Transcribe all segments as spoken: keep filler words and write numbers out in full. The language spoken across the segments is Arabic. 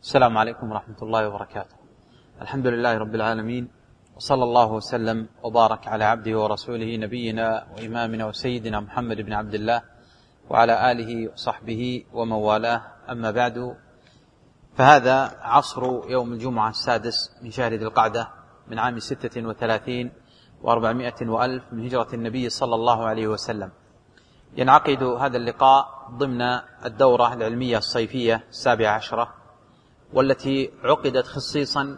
السلام عليكم ورحمة الله وبركاته. الحمد لله رب العالمين، وصلى الله وسلم وبارك على عبده ورسوله نبينا وإمامنا وسيدنا محمد بن عبد الله وعلى آله وصحبه ومن والاه، أما بعد، فهذا عصر يوم الجمعة السادس من شهر ذي القعدة من عام ستة وثلاثين وأربعمائة وألف من هجرة النبي صلى الله عليه وسلم. ينعقد هذا اللقاء ضمن الدورة العلمية الصيفية السابعة عشرة، والتي عقدت خصيصا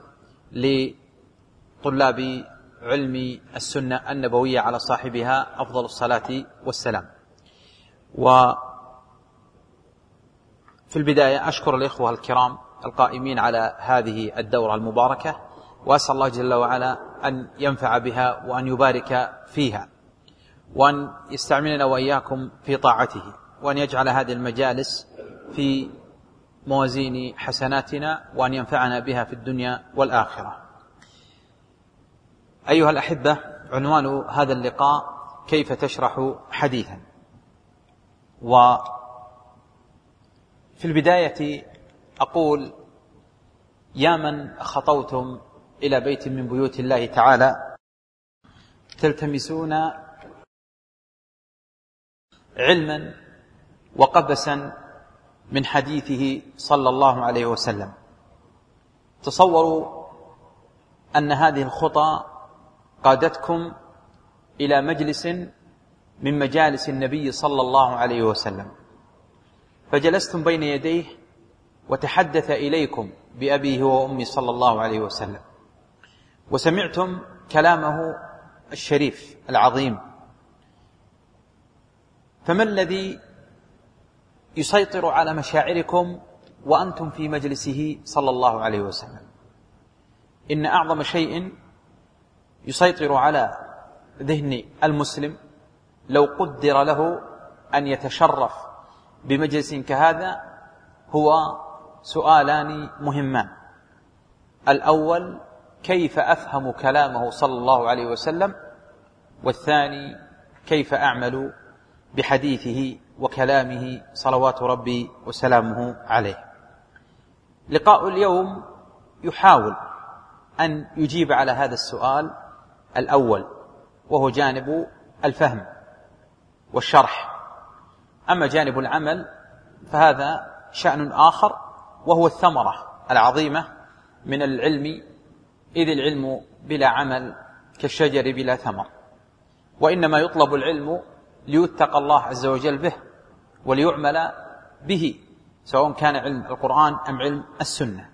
لطلاب علم السنة النبوية على صاحبها أفضل الصلاة والسلام. وفي البداية أشكر الإخوة الكرام القائمين على هذه الدورة المباركة، وأسأل الله جل وعلا أن ينفع بها وأن يبارك فيها، وأن يستعملنا وإياكم في طاعته، وأن يجعل هذه المجالس في موازين حسناتنا، وأن ينفعنا بها في الدنيا والآخرة. أيها الأحبة، عنوان هذا اللقاء: كيف تشرح حديثا. وفي البداية أقول: يا من خطوتم إلى بيت من بيوت الله تعالى تلتمسون علما وقبسا من حديثه صلى الله عليه وسلم، تصوروا أن هذه الخطى قادتكم إلى مجلس من مجالس النبي صلى الله عليه وسلم، فجلستم بين يديه وتحدث إليكم بأبيه وأمي صلى الله عليه وسلم، وسمعتم كلامه الشريف العظيم. فما الذي يسيطر على مشاعركم وأنتم في مجلسه صلى الله عليه وسلم؟ إن أعظم شيء يسيطر على ذهن المسلم لو قدر له أن يتشرف بمجلس كهذا هو سؤالان مهمان: الأول، كيف أفهم كلامه صلى الله عليه وسلم؟ والثاني، كيف أعمل بحديثه وكلامه صلوات ربي وسلامه عليه. لقاء اليوم يحاول أن يجيب على هذا السؤال الأول، وهو جانب الفهم والشرح. أما جانب العمل فهذا شأن آخر، وهو الثمرة العظيمة من العلم، إذ العلم بلا عمل كالشجر بلا ثمر، وإنما يطلب العلم ليتقى الله عز وجل به وليعمل به، سواء كان علم القرآن أم علم السنة.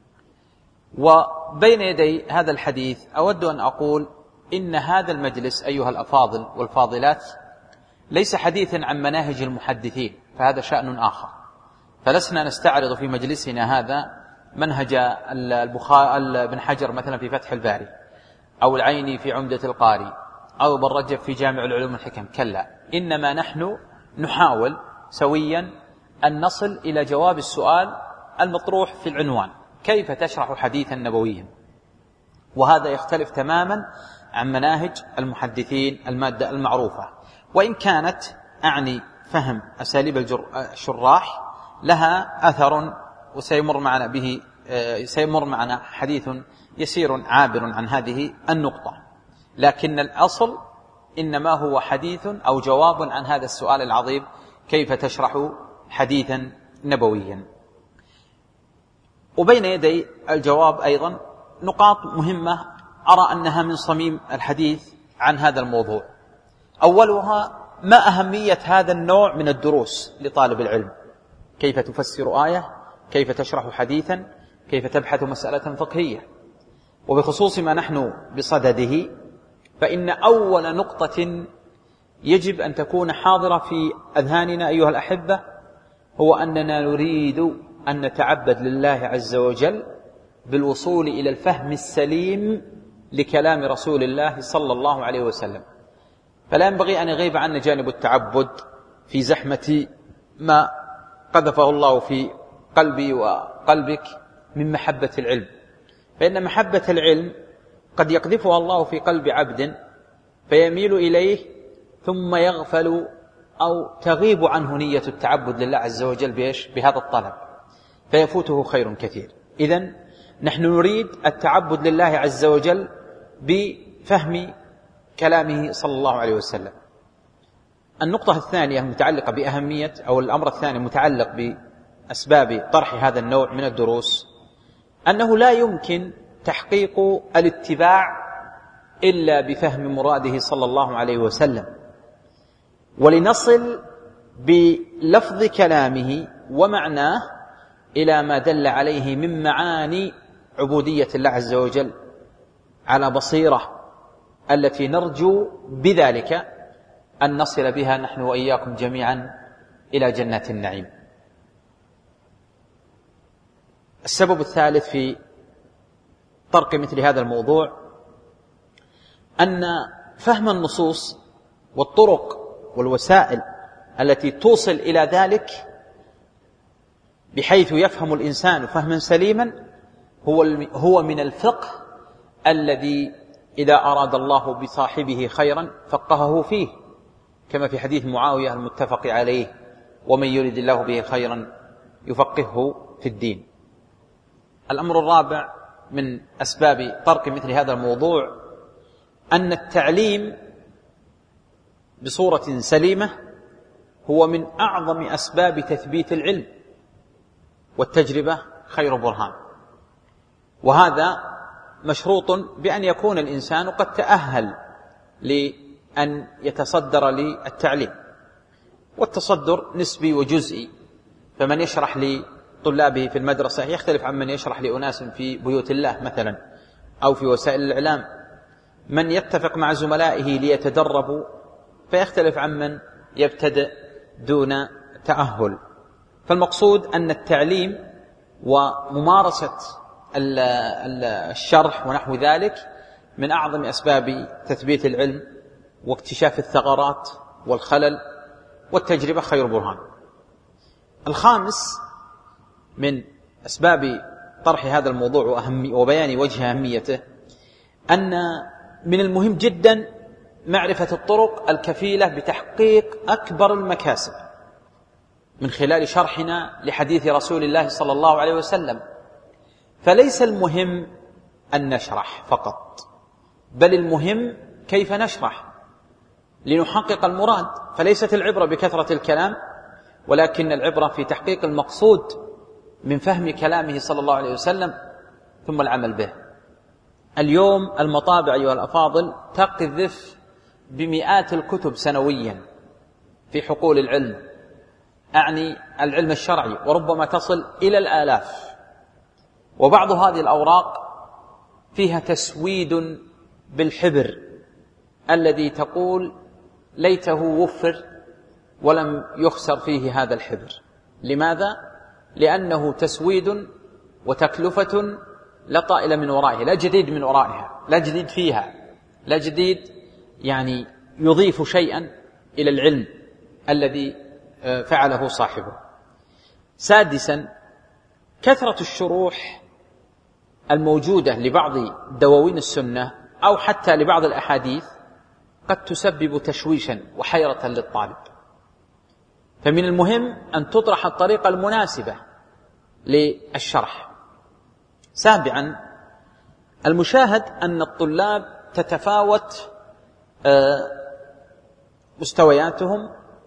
وبين يدي هذا الحديث أود أن أقول إن هذا المجلس أيها الأفاضل والفاضلات ليس حديثا عن مناهج المحدثين، فهذا شأن آخر، فلسنا نستعرض في مجلسنا هذا منهج البخاري ابن حجر مثلا في فتح الباري، أو العيني في عمدة القاري، أو ابن رجب في جامع العلوم والحكم، كلا، إنما نحن نحاول سويا أن نصل إلى جواب السؤال المطروح في العنوان: كيف تشرح حديثا نبويا؟ وهذا يختلف تماما عن مناهج المحدثين المادة المعروفة، وإن كانت أعني فهم أساليب الشراح لها أثر، وسيمر معنا به سيمر معنا حديث يسير عابر عن هذه النقطة، لكن الأصل إنما هو حديث أو جواب عن هذا السؤال العظيم: كيف تشرح حديثا نبويا؟ وبين يدي الجواب أيضا نقاط مهمة أرى أنها من صميم الحديث عن هذا الموضوع. أولها: ما أهمية هذا النوع من الدروس لطالب العلم؟ كيف تفسر آية؟ كيف تشرح حديثا؟ كيف تبحث مسألة فقهية؟ وبخصوص ما نحن بصدده، فإن أول نقطة يجب أن تكون حاضرة في أذهاننا أيها الأحبة هو أننا نريد أن نتعبد لله عز وجل بالوصول إلى الفهم السليم لكلام رسول الله صلى الله عليه وسلم. فلا ينبغي أن يغيب عنا جانب التعبد في زحمة ما قذفه الله في قلبي وقلبك من محبة العلم، فإن محبة العلم قد يقذفها الله في قلب عبد فيميل إليه ثم يغفل أو تغيب عنه نية التعبد لله عز وجل بهذا الطلب، فيفوته خير كثير. إذن نحن نريد التعبد لله عز وجل بفهم كلامه صلى الله عليه وسلم. النقطة الثانية متعلقة بأهمية، أو الأمر الثاني متعلق بأسباب طرح هذا النوع من الدروس، أنه لا يمكن تحقيق الاتباع إلا بفهم مراده صلى الله عليه وسلم، ولنصل بلفظ كلامه ومعناه إلى ما دل عليه من معاني عبودية الله عز وجل على بصيرة، التي نرجو بذلك أن نصل بها نحن وإياكم جميعا إلى جنات النعيم. السبب الثالث في طرق مثل هذا الموضوع أن فهم النصوص والطرق والوسائل التي توصل إلى ذلك بحيث يفهم الإنسان فهما سليما هو هو من الفقه الذي إذا أراد الله بصاحبه خيرا فقهه فيه، كما في حديث معاوية المتفق عليه: ومن يرد الله به خيرا يفقهه في الدين. الأمر الرابع من أسباب طرق مثل هذا الموضوع أن التعليم بصورة سليمة هو من أعظم أسباب تثبيت العلم، والتجربة خير برهان، وهذا مشروط بأن يكون الإنسان قد تأهل لأن يتصدر للتعليم، والتصدر نسبي وجزئي، فمن يشرح لطلابه في المدرسة يختلف عن من يشرح لأناس في بيوت الله مثلا أو في وسائل الإعلام، من يتفق مع زملائه ليتدربوا فيختلف عن من يبتدئ دون تأهل. فالمقصود أن التعليم وممارسة الشرح ونحو ذلك من أعظم أسباب تثبيت العلم واكتشاف الثغرات والخلل، والتجربة خير برهان. الخامس من أسباب طرح هذا الموضوع وبيان وجه أهميته أن من المهم جدا معرفة الطرق الكفيلة بتحقيق أكبر المكاسب من خلال شرحنا لحديث رسول الله صلى الله عليه وسلم. فليس المهم أن نشرح فقط، بل المهم كيف نشرح لنحقق المراد. فليست العبرة بكثرة الكلام، ولكن العبرة في تحقيق المقصود من فهم كلامه صلى الله عليه وسلم ثم العمل به. اليوم المطابع أيها الأفاضل تقذف بمئات الكتب سنويا في حقول العلم، أعني العلم الشرعي، وربما تصل إلى الآلاف، وبعض هذه الأوراق فيها تسويد بالحبر الذي تقول ليته وفر ولم يخسر فيه هذا الحبر. لماذا؟ لأنه تسويد وتكلفة لا طائل من ورائها، لا جديد من ورائها، لا جديد فيها، لا جديد يعني يضيف شيئا إلى العلم الذي فعله صاحبه. سادسا، كثرة الشروح الموجودة لبعض دواوين السنة أو حتى لبعض الأحاديث قد تسبب تشويشا وحيرة للطالب، فمن المهم أن تطرح الطريقة المناسبة للشرح. سابعا، المشاهد أن الطلاب تتفاوت مستوياتهم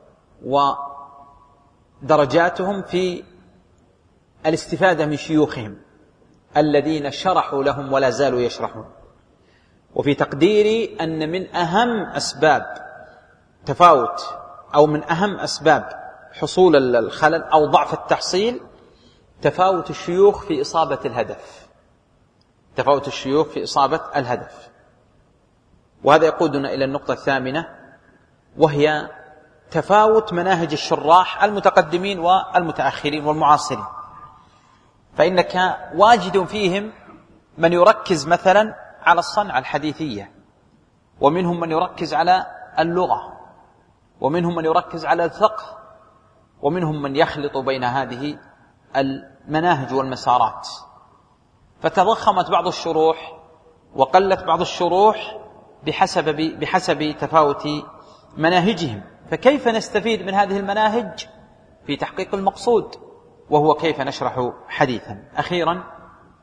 ودرجاتهم في الاستفادة من شيوخهم الذين شرحوا لهم ولا زالوا يشرحون. وفي تقديري أن من أهم أسباب تفاوت أو من أهم أسباب حصول الخلل أو ضعف التحصيل تفاوت الشيوخ في إصابة الهدف، تفاوت الشيوخ في إصابة الهدف. وهذا يقودنا إلى النقطة الثامنة، وهي تفاوت مناهج الشراح المتقدمين والمتأخرين والمعاصرين. فإنك واجد فيهم من يركز مثلا على الصنعة الحديثية، ومنهم من يركز على اللغة، ومنهم من يركز على الفقه، ومنهم من يخلط بين هذه المناهج والمسارات. فتضخمت بعض الشروح وقلت بعض الشروح بحسب, بحسب تفاوت مناهجهم. فكيف نستفيد من هذه المناهج في تحقيق المقصود، وهو كيف نشرح حديثا؟ أخيرا،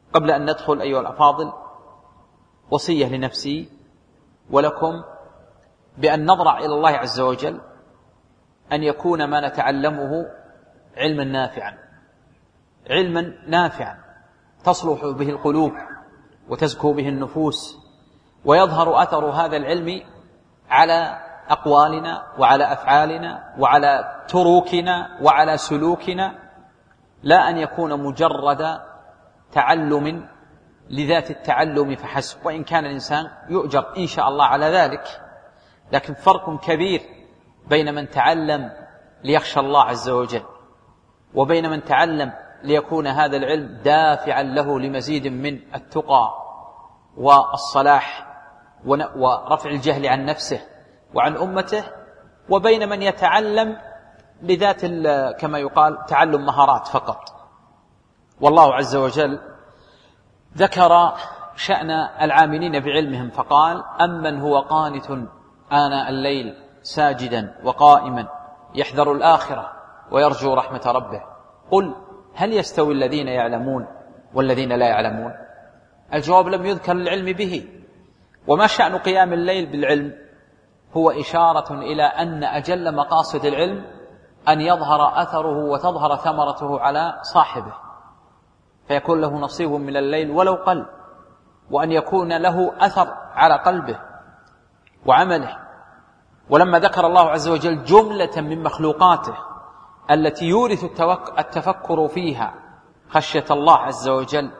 قبل أن ندخل أيها الأفاضل وصية لنفسي ولكم بأن نضرع إلى الله عز وجل أن يكون ما نتعلمه علما نافعا، علما نافعا تصلح به القلوب وتزكو به النفوس، ويظهر أثر هذا العلم على أقوالنا وعلى أفعالنا وعلى تروكنا وعلى سلوكنا، لا أن يكون مجرد تعلم لذات التعلم فحسب، وإن كان الإنسان يؤجر إن شاء الله على ذلك، لكن فرق كبير بين من تعلم ليخشى الله عز وجل وبين من تعلم ليكون هذا العلم دافعا له لمزيد من التقى والصلاح ورفع الجهل عن نفسه وعن أمته، وبين من يتعلم لذات كما يقال تعلم مهارات فقط. والله عز وجل ذكر شأن العاملين بعلمهم فقال: أمن هو قانت آناء الليل ساجدا وقائما يحذر الآخرة ويرجو رحمة ربه قل هل يستوي الذين يعلمون والذين لا يعلمون؟ الجواب لم يذكر العلم به. وما شأن قيام الليل بالعلم؟ هو إشارة إلى أن أجل مقاصد العلم أن يظهر أثره وتظهر ثمرته على صاحبه، فيكون له نصيب من الليل ولو قل، وأن يكون له أثر على قلبه وعمله. ولما ذكر الله عز وجل جملة من مخلوقاته التي يورث التفكر فيها خشية الله عز وجل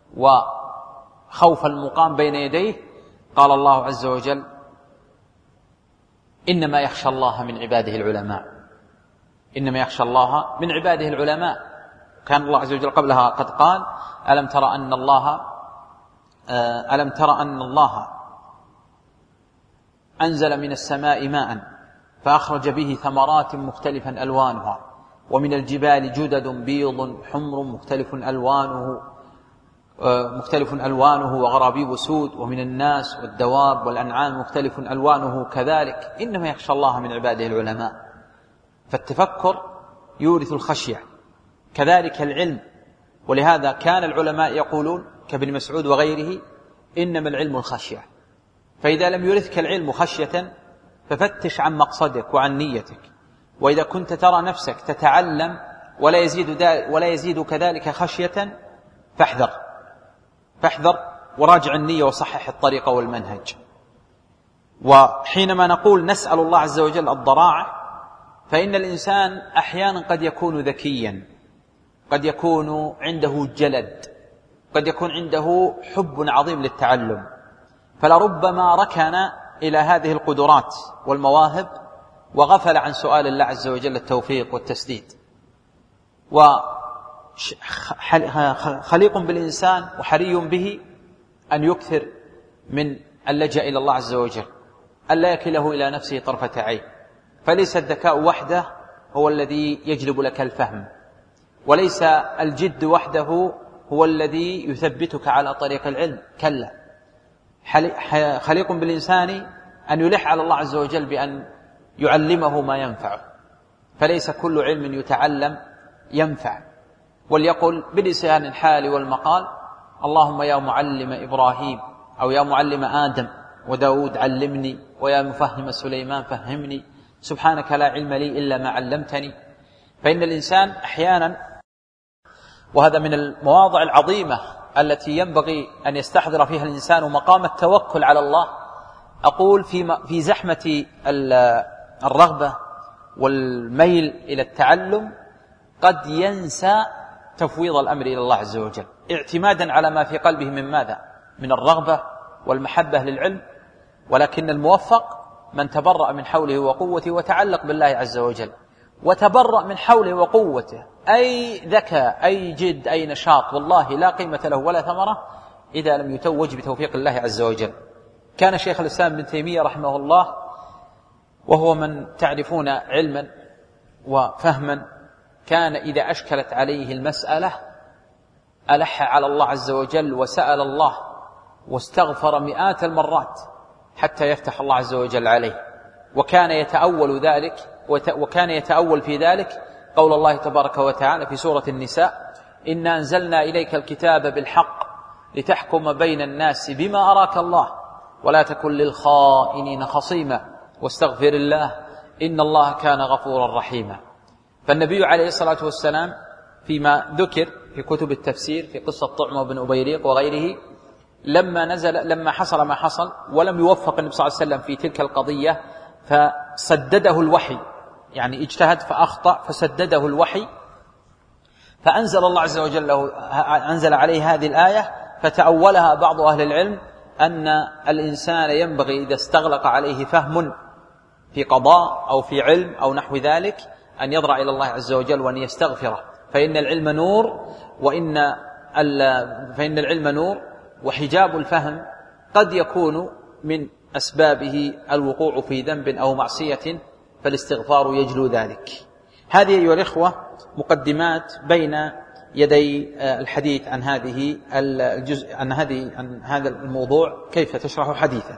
وخوف المقام بين يديه، قال الله عز وجل: إنما يخشى الله من عباده العلماء. إنما يخشى الله من عباده العلماء. كان الله عز وجل قبلها قد قال: ألم تر أن الله ألم تر أن الله أنزل من السماء ماء فأخرج به ثمرات مختلفا ألوانها ومن الجبال جدد بيض حمر مختلف ألوانه مختلف ألوانه وغرابيب سود ومن الناس والدواب والأنعام مختلف ألوانه كذلك إنما يخشى الله من عباده العلماء. فالتفكر يورث الخشية، كذلك العلم. ولهذا كان العلماء يقولون كابن مسعود وغيره: إنما العلم الخشية. فإذا لم يورثك العلم خشية ففتش عن مقصدك وعن نيتك، وإذا كنت ترى نفسك تتعلم ولا يزيد ولا يزيد كذلك خشية فاحذر فاحذر وراجع النية وصحح الطريقة والمنهج. وحينما نقول نسأل الله عز وجل الضراعة، فإن الإنسان أحيانا قد يكون ذكيا، قد يكون عنده جلد، قد يكون عنده حب عظيم للتعلم، فلربما ركن إلى هذه القدرات والمواهب وغفل عن سؤال الله عز وجل التوفيق والتسديد. وخليق بالإنسان وحري به أن يكثر من اللجأ إلى الله عز وجل، ألا يكله إلى نفسه طرفة عين. فليس الذكاء وحده هو الذي يجلب لك الفهم، وليس الجد وحده هو الذي يثبتك على طريق العلم، كلا. خليق بالإنسان أن يلح على الله عز وجل بأن يعلمه ما ينفعه، فليس كل علم يتعلم ينفع. وليقل بلسان الحال والمقال: اللهم يا معلم إبراهيم أو يا معلم آدم وداود علمني، ويا مفهم سليمان فهمني، سبحانك لا علم لي إلا ما علمتني. فإن الإنسان أحيانا، وهذا من المواضع العظيمة التي ينبغي أن يستحضر فيها الإنسان مقام التوكل على الله، أقول في في زحمة الرغبة والميل إلى التعلم قد ينسى تفويض الأمر إلى الله عز وجل، اعتمادا على ما في قلبه من ماذا؟ من الرغبة والمحبة للعلم. ولكن الموفق من تبرأ من حوله وقوته وتعلق بالله عز وجل، وتبرأ من حوله وقوته، أي ذكاء أي جد أي نشاط، والله لا قيمة له ولا ثمرة إذا لم يتوج بتوفيق الله عز وجل. كان شيخ الإسلام ابن تيمية رحمه الله، وهو من تعرفون علما وفهما، كان إذا أشكلت عليه المسألة ألح على الله عز وجل وسأل الله واستغفر مئات المرات حتى يفتح الله عز وجل عليه. وكان يتأول ذلك وكان يتأول في ذلك قول الله تبارك وتعالى في سورة النساء: إنا أنزلنا إليك الكتاب بالحق لتحكم بين الناس بما أراك الله ولا تكن للخائنين خصيما واستغفر الله إن الله كان غفورا رحيما. فالنبي عليه الصلاة والسلام فيما ذكر في كتب التفسير في قصة طعمة بن أبيريق وغيره، لما نزل لما حصل ما حصل ولم يوفق النبي صلى الله عليه وسلم في تلك القضية فسدده الوحي، يعني اجتهد فأخطأ فسدده الوحي، فأنزل الله عز وجل له أنزل عليه هذه الآية، فتأولها بعض أهل العلم أن الإنسان ينبغي إذا استغلق عليه فهم في قضاء أو في علم أو نحو ذلك أن يضرع إلى الله عز وجل وأن يستغفره، فإن العلم نور وإن فإن العلم نور وحجاب الفهم قد يكون من أسبابه الوقوع في ذنب أو معصية، فالاستغفار يجلو ذلك. هذه أيها الإخوة مقدمات بين يدي الحديث عن هذه الجزء عن هذه عن هذا الموضوع كيف تشرح حديثا.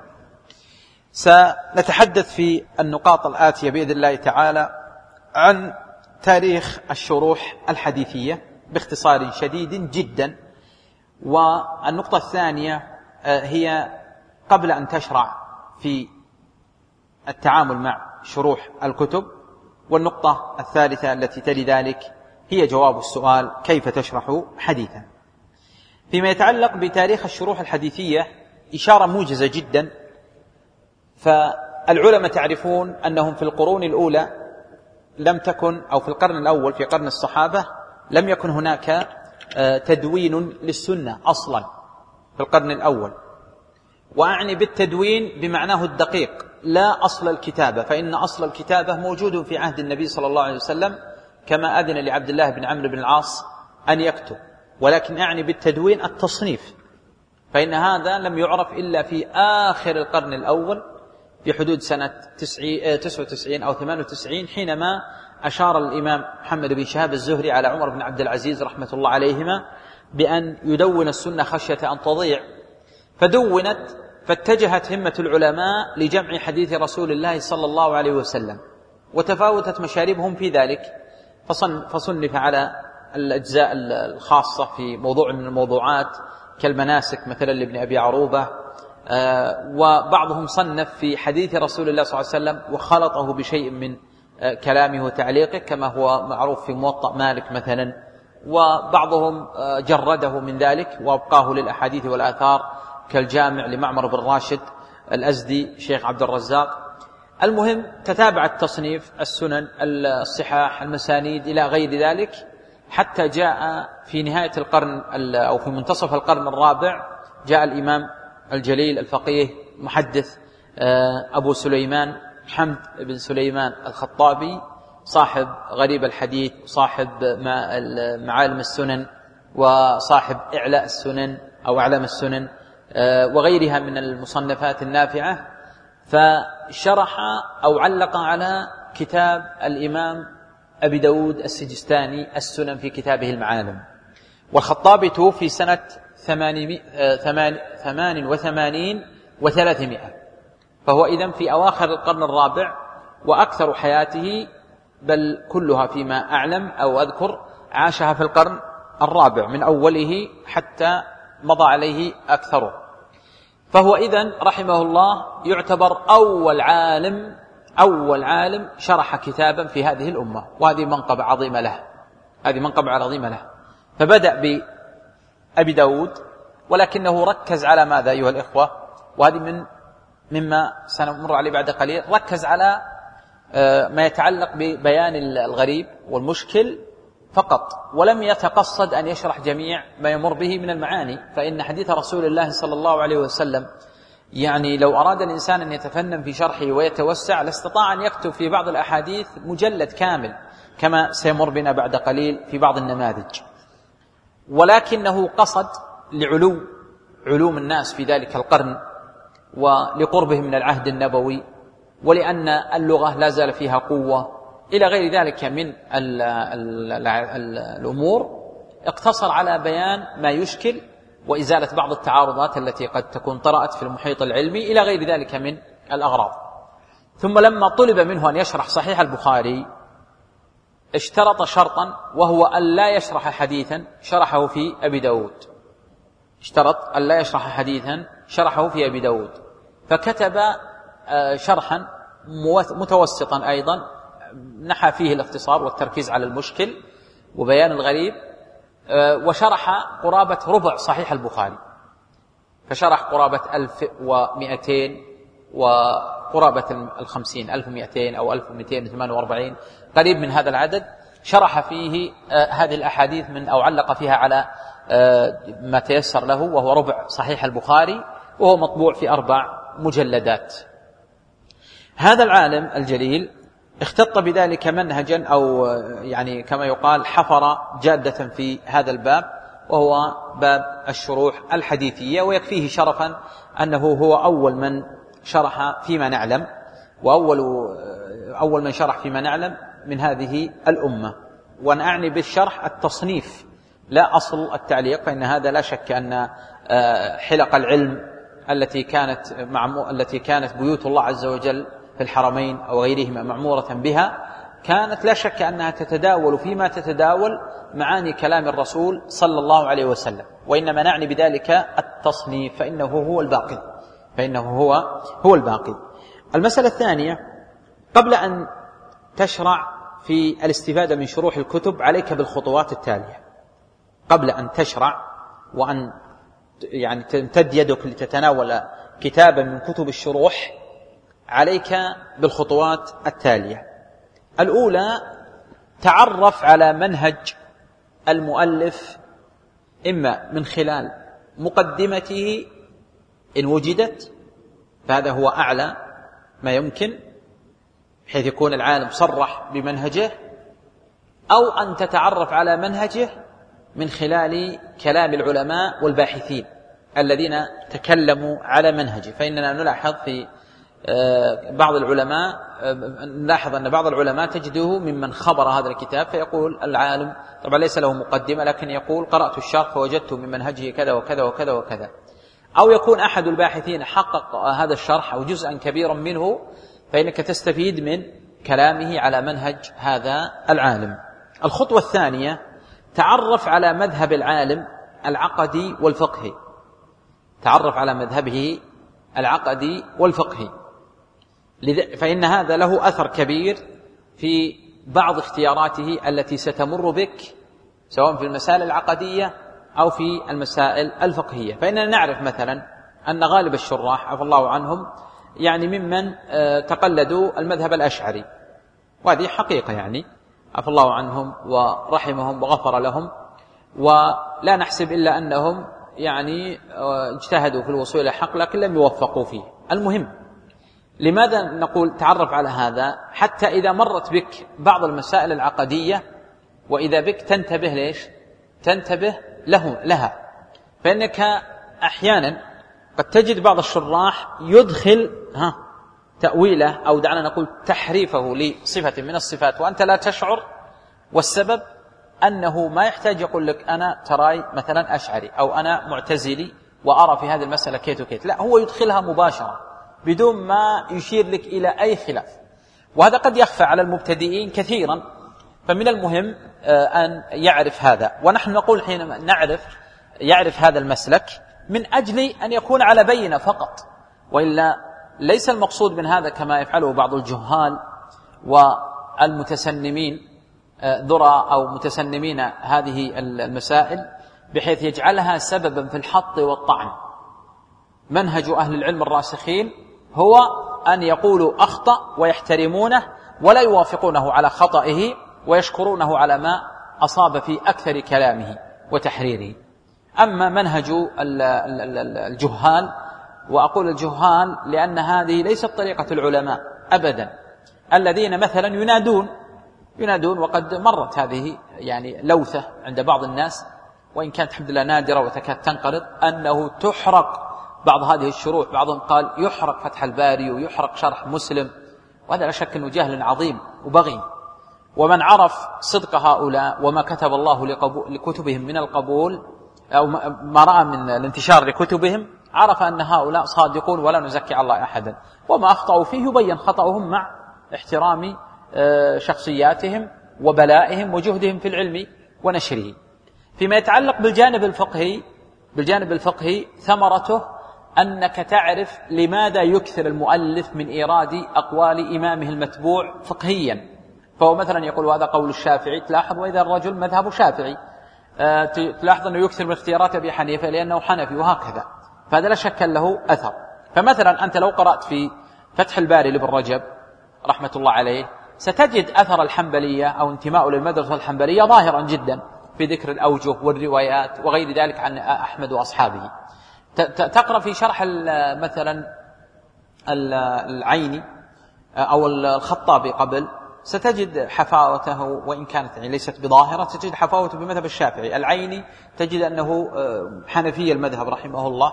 سنتحدث في النقاط الآتية بإذن الله تعالى عن تاريخ الشروح الحديثية باختصار شديد جدا. والنقطة الثانية هي قبل أن تشرع في التعامل مع شروح الكتب، والنقطة الثالثة التي تلي ذلك هي جواب السؤال كيف تشرح حديثا. فيما يتعلق بتاريخ الشروح الحديثية إشارة موجزة جدا. فالعلماء تعرفون أنهم في القرون الأولى لم تكن أو في القرن الأول في قرن الصحابة لم يكن هناك تدوين للسنة أصلا في القرن الأول، وأعني بالتدوين بمعناه الدقيق لا أصل الكتابة، فإن أصل الكتابة موجود في عهد النبي صلى الله عليه وسلم كما أذن لعبد الله بن عمرو بن العاص أن يكتب، ولكن أعني بالتدوين التصنيف، فإن هذا لم يعرف إلا في آخر القرن الأول في حدود سنة تسعة وتسعين أو ثمانية وتسعين، حينما أشار الإمام محمد بن شهاب الزهري على عمر بن عبد العزيز رحمة الله عليهما بأن يدون السنة خشية أن تضيع، فدونت، فاتجهت همة العلماء لجمع حديث رسول الله صلى الله عليه وسلم، وتفاوتت مشاربهم في ذلك، فصنف على الأجزاء الخاصة في موضوع من الموضوعات كالمناسك مثلا لابن أبي عروبة، وبعضهم صنف في حديث رسول الله صلى الله عليه وسلم وخلطه بشيء من كلامه وتعليقه كما هو معروف في موطأ مالك مثلا، وبعضهم جرده من ذلك وأبقاه للأحاديث والآثار كالجامع لمعمر بن راشد الأزدي شيخ عبد الرزاق. المهم تتابع التصنيف السنن الصحاح المسانيد إلى غير ذلك، حتى جاء في نهاية القرن أو في منتصف القرن الرابع جاء الإمام الجليل الفقيه محدث أبو سليمان حمد بن سليمان الخطابي صاحب غريب الحديث، صاحب معالم السنن، وصاحب إعلاء السنن أو أعلام السنن وغيرها من المصنفات النافعة، فشرح أو علق على كتاب الإمام أبي داود السجستاني السنن في كتابه المعالم. والخطابي توفي سنة ثمان وثمانين وثلاثمائة، فهو إذن في أواخر القرن الرابع، وأكثر حياته بل كلها فيما أعلم أو أذكر عاشها في القرن الرابع من أوله حتى مضى عليه أكثره، فهو إذن رحمه الله يعتبر أول عالم أول عالم شرح كتابا في هذه الأمة، وهذه منقبة عظيمة له هذه منقبة عظيمة له فبدأ بأبي داود، ولكنه ركز على ماذا أيها الإخوة؟ وهذه من مما سنمر عليه بعد قليل، ركز على ما يتعلق ببيان الغريب والمشكل فقط، ولم يتقصد أن يشرح جميع ما يمر به من المعاني، فإن حديث رسول الله صلى الله عليه وسلم يعني لو أراد الإنسان أن يتفنن في شرحه ويتوسع لاستطاع أن يكتب في بعض الأحاديث مجلد كامل كما سيمر بنا بعد قليل في بعض النماذج، ولكنه قصد لعلو علوم الناس في ذلك القرن ولقربه من العهد النبوي، ولأن اللغة لا زال فيها قوة إلى غير ذلك من ال ال ال ال الأمور، اقتصر على بيان ما يشكل وإزالة بعض التعارضات التي قد تكون طرأت في المحيط العلمي إلى غير ذلك من الأغراض. ثم لما طلب منه أن يشرح صحيح البخاري اشترط شرطا، وهو أن لا يشرح حديثا شرحه في أبي داود، اشترط أن لا يشرح حديثا شرحه في أبي داود، فكتب شرحا متوسطا أيضا نحى فيه الاختصار والتركيز على المشكل وبيان الغريب، وشرح قرابة ربع صحيح البخاري، فشرح قرابة ألف ومئتين وقرابة الخمسين ألف ومئتين أو ألف ومئتين وثمانية وأربعين قريب من هذا العدد، شرح فيه هذه الأحاديث من أو علق فيها على ما تيسر له، وهو ربع صحيح البخاري، وهو مطبوع في أربع مجلدات. هذا العالم الجليل اختط بذلك منهجا أو يعني كما يقال حفر جادة في هذا الباب، وهو باب الشروح الحديثية، ويكفيه شرفا أنه هو أول من شرح فيما نعلم، وأول أول من شرح فيما نعلم من هذه الأمة. وأنا أعني بالشرح التصنيف لا أصل التعليق، فإن هذا لا شك أن حلق العلم التي كانت معمو... التي كانت بيوت الله عز وجل في الحرمين أو غيرهما معمورة بها، كانت لا شك أنها تتداول فيما تتداول معاني كلام الرسول صلى الله عليه وسلم، وإنما نعني بذلك التصنيف، فإنه هو الباقي فإنه هو هو الباقي. المسألة الثانية، قبل أن تشرع في الاستفادة من شروح الكتب عليك بالخطوات التالية. قبل أن تشرع وأن يعني تمتد يدك لتتناول كتابا من كتب الشروح، عليك بالخطوات التالية. الأولى، تعرف على منهج المؤلف، إما من خلال مقدمته إن وجدت، فهذا هو أعلى ما يمكن بحيث يكون العالم صرح بمنهجه، أو أن تتعرف على منهجه من خلال كلام العلماء والباحثين الذين تكلموا على منهجه. فإننا نلاحظ في بعض العلماء نلاحظ أن بعض العلماء تجده ممن خبر هذا الكتاب فيقول العالم طبعا ليس له مقدمة، لكن يقول قرأت الشرح فوجدت من منهجه كذا وكذا وكذا وكذا، أو يكون أحد الباحثين حقق هذا الشرح أو جزءا كبيرا منه، فإنك تستفيد من كلامه على منهج هذا العالم. الخطوة الثانية، تعرف على مذهب العالم العقدي والفقهي، تعرف على مذهبه العقدي والفقهي، فإن هذا له أثر كبير في بعض اختياراته التي ستمر بك سواء في المسائل العقدية أو في المسائل الفقهية. فإننا نعرف مثلا أن غالب الشراح عفى الله عنهم يعني ممن تقلدوا المذهب الأشعري، وهذه حقيقة يعني عفى الله عنهم ورحمهم وغفر لهم، ولا نحسب إلا أنهم يعني اجتهدوا في الوصول إلى الحق لكن لم يوفقوا فيه. المهم، لماذا نقول تعرف على هذا؟ حتى إذا مرت بك بعض المسائل العقدية وإذا بك تنتبه ليش؟ تنتبه له لها، فإنك أحيانا قد تجد بعض الشراح يدخل ها تأويله أو دعنا نقول تحريفه لصفة من الصفات وأنت لا تشعر، والسبب أنه ما يحتاج يقول لك أنا تراي مثلا أشعري أو أنا معتزلي وأرى في هذه المسألة كيت وكيت، لا، هو يدخلها مباشرة بدون ما يشير لك إلى أي خلاف، وهذا قد يخفى على المبتدئين كثيرا. فمن المهم أن يعرف هذا، ونحن نقول حينما نعرف يعرف هذا المسلك من أجل أن يكون على بينة فقط، وإلا ليس المقصود من هذا كما يفعله بعض الجهال والمتسنمين ذرى أو متسنمين هذه المسائل بحيث يجعلها سببا في الحط والطعن. منهج أهل العلم الراسخين هو أن يقولوا أخطأ ويحترمونه ولا يوافقونه على خطئه ويشكرونه على ما أصاب في أكثر كلامه وتحريره. أما منهج الجهال، وأقول الجهال لأن هذه ليست طريقة العلماء أبدا، الذين مثلا ينادون ينادون وقد مرت هذه يعني لوثة عند بعض الناس، وإن كانت الحمد لله نادرة وتكاد تنقرض، أنه تحرق بعض هذه الشروح. بعضهم قال يحرق فتح الباري ويحرق شرح مسلم، وهذا لا شك أنه جهل عظيم وبغي. ومن عرف صدق هؤلاء وما كتب الله لكتبهم من القبول أو ما رأى من الانتشار لكتبهم، عرف أن هؤلاء صادقون ولا نزكي الله أحدا، وما أخطأوا فيه يبين خطأهم مع احترام شخصياتهم وبلائهم وجهدهم في العلم ونشره. فيما يتعلق بالجانب الفقهي، بالجانب الفقهي ثمرته أنك تعرف لماذا يكثر المؤلف من إيراد أقوال إمامه المتبوع فقهيا. فهو مثلا يقول هذا قول الشافعي، تلاحظ وإذا الرجل مذهب شافعي تلاحظ أنه يكثر من اختيارات أبي حنيفة لأنه حنفي، وهكذا. فهذا لا شك له أثر. فمثلا أنت لو قرأت في فتح الباري لابن رجب رحمة الله عليه ستجد أثر الحنبلية أو انتماء للمدرسة الحنبلية ظاهرا جدا في ذكر الأوجه والروايات وغير ذلك عن أحمد وأصحابه. تقرأ في شرح مثلا العيني أو الخطابي قبل ستجد حفاوته، وإن كانت يعني ليست بظاهرة، تجد حفاوته بمذهب الشافعي. العيني تجد أنه حنفي المذهب رحمه الله.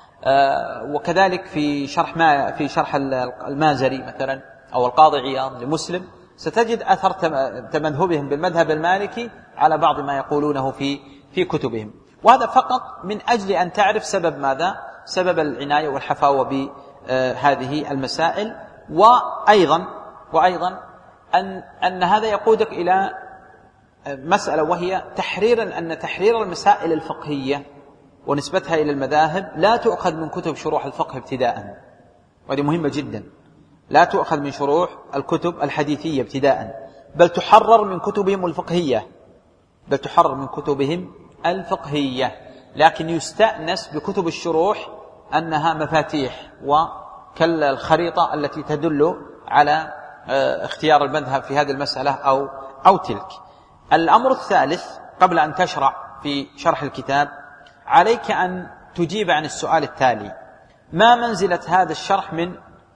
وكذلك في شرح ما في شرح المازري مثلا أو القاضي عياض لمسلم ستجد أثر تمذهبهم بالمذهب المالكي على بعض ما يقولونه في في كتبهم. وهذا فقط من أجل أن تعرف سبب ماذا؟ سبب العناية والحفاوة بهذه المسائل. وأيضا وأيضا أن أن هذا يقودك إلى مسألة، وهي تحرير أن تحرير المسائل الفقهية ونسبتها إلى المذاهب لا تؤخذ من كتب شروح الفقه ابتداء، وهذه مهمة جدا. لا تؤخذ من شروح الكتب الحديثية ابتداء، بل تحرر من كتبهم الفقهية بل تحرر من كتبهم الفقهية لكن يستأنس بكتب الشروح أنها مفاتيح وكالخريطة التي تدل على اختيار المذهب في هذه المسألة أو أو تلك. الأمر الثالث قبل أن تشرع في شرح الكتاب عليك أن تجيب عن السؤال التالي: ما منزلة هذا الشرح من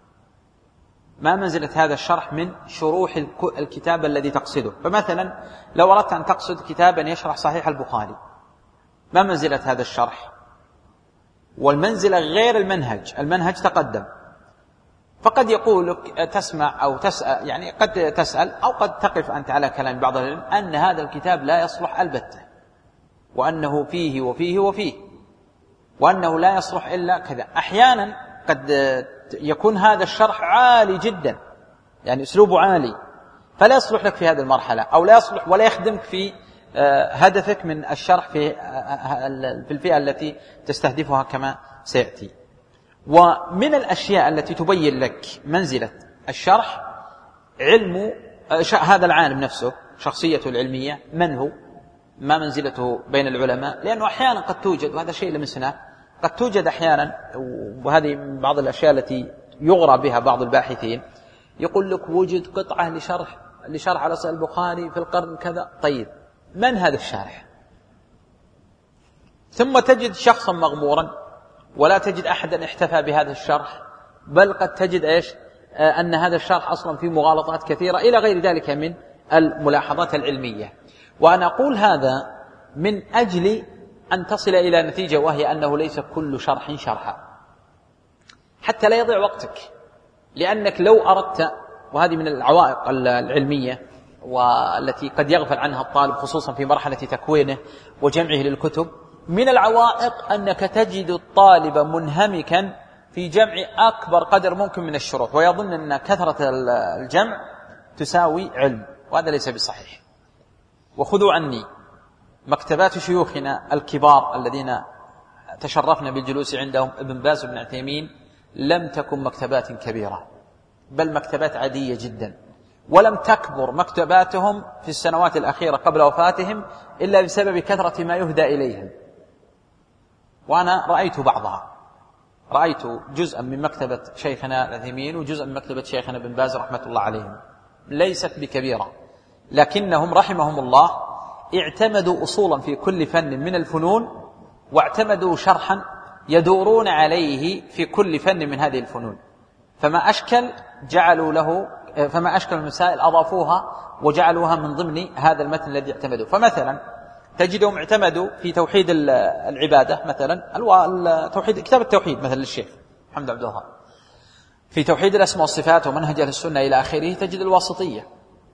ما منزلة هذا الشرح من شروح الكتاب الذي تقصده؟ فمثلا لو أردت أن تقصد كتابا يشرح صحيح البخاري، ما منزلة هذا الشرح؟ والمنزلة غير المنهج، المنهج تقدم. فقد يقول لك تسمع أو تسأل، يعني قد تسأل أو قد تقف أنت على كلام بعض العلم أن هذا الكتاب لا يصلح البتة، وأنه فيه وفيه وفيه، وأنه لا يصلح إلا كذا. أحيانا قد يكون هذا الشرح عالي جدا، يعني أسلوبه عالي، فلا يصلح لك في هذه المرحلة، أو لا يصلح ولا يخدمك في هدفك من الشرح في في الفئة التي تستهدفها كما سيأتي. ومن الأشياء التي تبين لك منزلة الشرح علم هذا العالم نفسه، شخصيته العلمية، من هو، ما منزلته بين العلماء. لأنه أحيانا قد توجد، وهذا شيء لمسناه، قد توجد أحيانا، وهذه من بعض الأشياء التي يغرى بها بعض الباحثين، يقول لك وجد قطعة لشرح لشرح على صحيح البخاري في القرن كذا. طيب من هذا الشارح؟ ثم تجد شخصا مغمورا ولا تجد أحدا احتفى بهذا الشرح، بل قد تجد إيش؟ آه أن هذا الشرح أصلا فيه مغالطات كثيرة إلى غير ذلك من الملاحظات العلمية. وأنا أقول هذا من أجل أن تصل إلى نتيجة، وهي أنه ليس كل شرح شرحا، حتى لا يضيع وقتك. لأنك لو أردت، وهذه من العوائق العلمية والتي قد يغفل عنها الطالب خصوصا في مرحلة تكوينه وجمعه للكتب، من العوائق أنك تجد الطالب منهمكا في جمع أكبر قدر ممكن من الشروح، ويظن أن كثرة الجمع تساوي علم، وهذا ليس بصحيح. وخذوا عني مكتبات شيوخنا الكبار الذين تشرفنا بالجلوس عندهم، ابن باز وابن عثيمين، لم تكن مكتبات كبيرة، بل مكتبات عادية جدا، ولم تكبر مكتباتهم في السنوات الأخيرة قبل وفاتهم إلا بسبب كثرة ما يهدى إليهم. وأنا رأيت بعضها، رأيت جزءا من مكتبة شيخنا العثيمين وجزءا من مكتبة شيخنا ابن باز رحمة الله عليهم، ليست بكبيرة، لكنهم رحمهم الله اعتمدوا أصولا في كل فن من الفنون، واعتمدوا شرحا يدورون عليه في كل فن من هذه الفنون. فما أشكل جعلوا له فما أشكل المسائل أضافوها وجعلوها من ضمن هذا المتن الذي اعتمدوا. فمثلا تجدهم اعتمدوا في توحيد العبادة، مثلا توحيد كتاب التوحيد مثلا للشيخ محمد عبد الوهاب، في توحيد الأسماء والصفات ومنهج أهل السنة إلى آخره تجد الواسطية.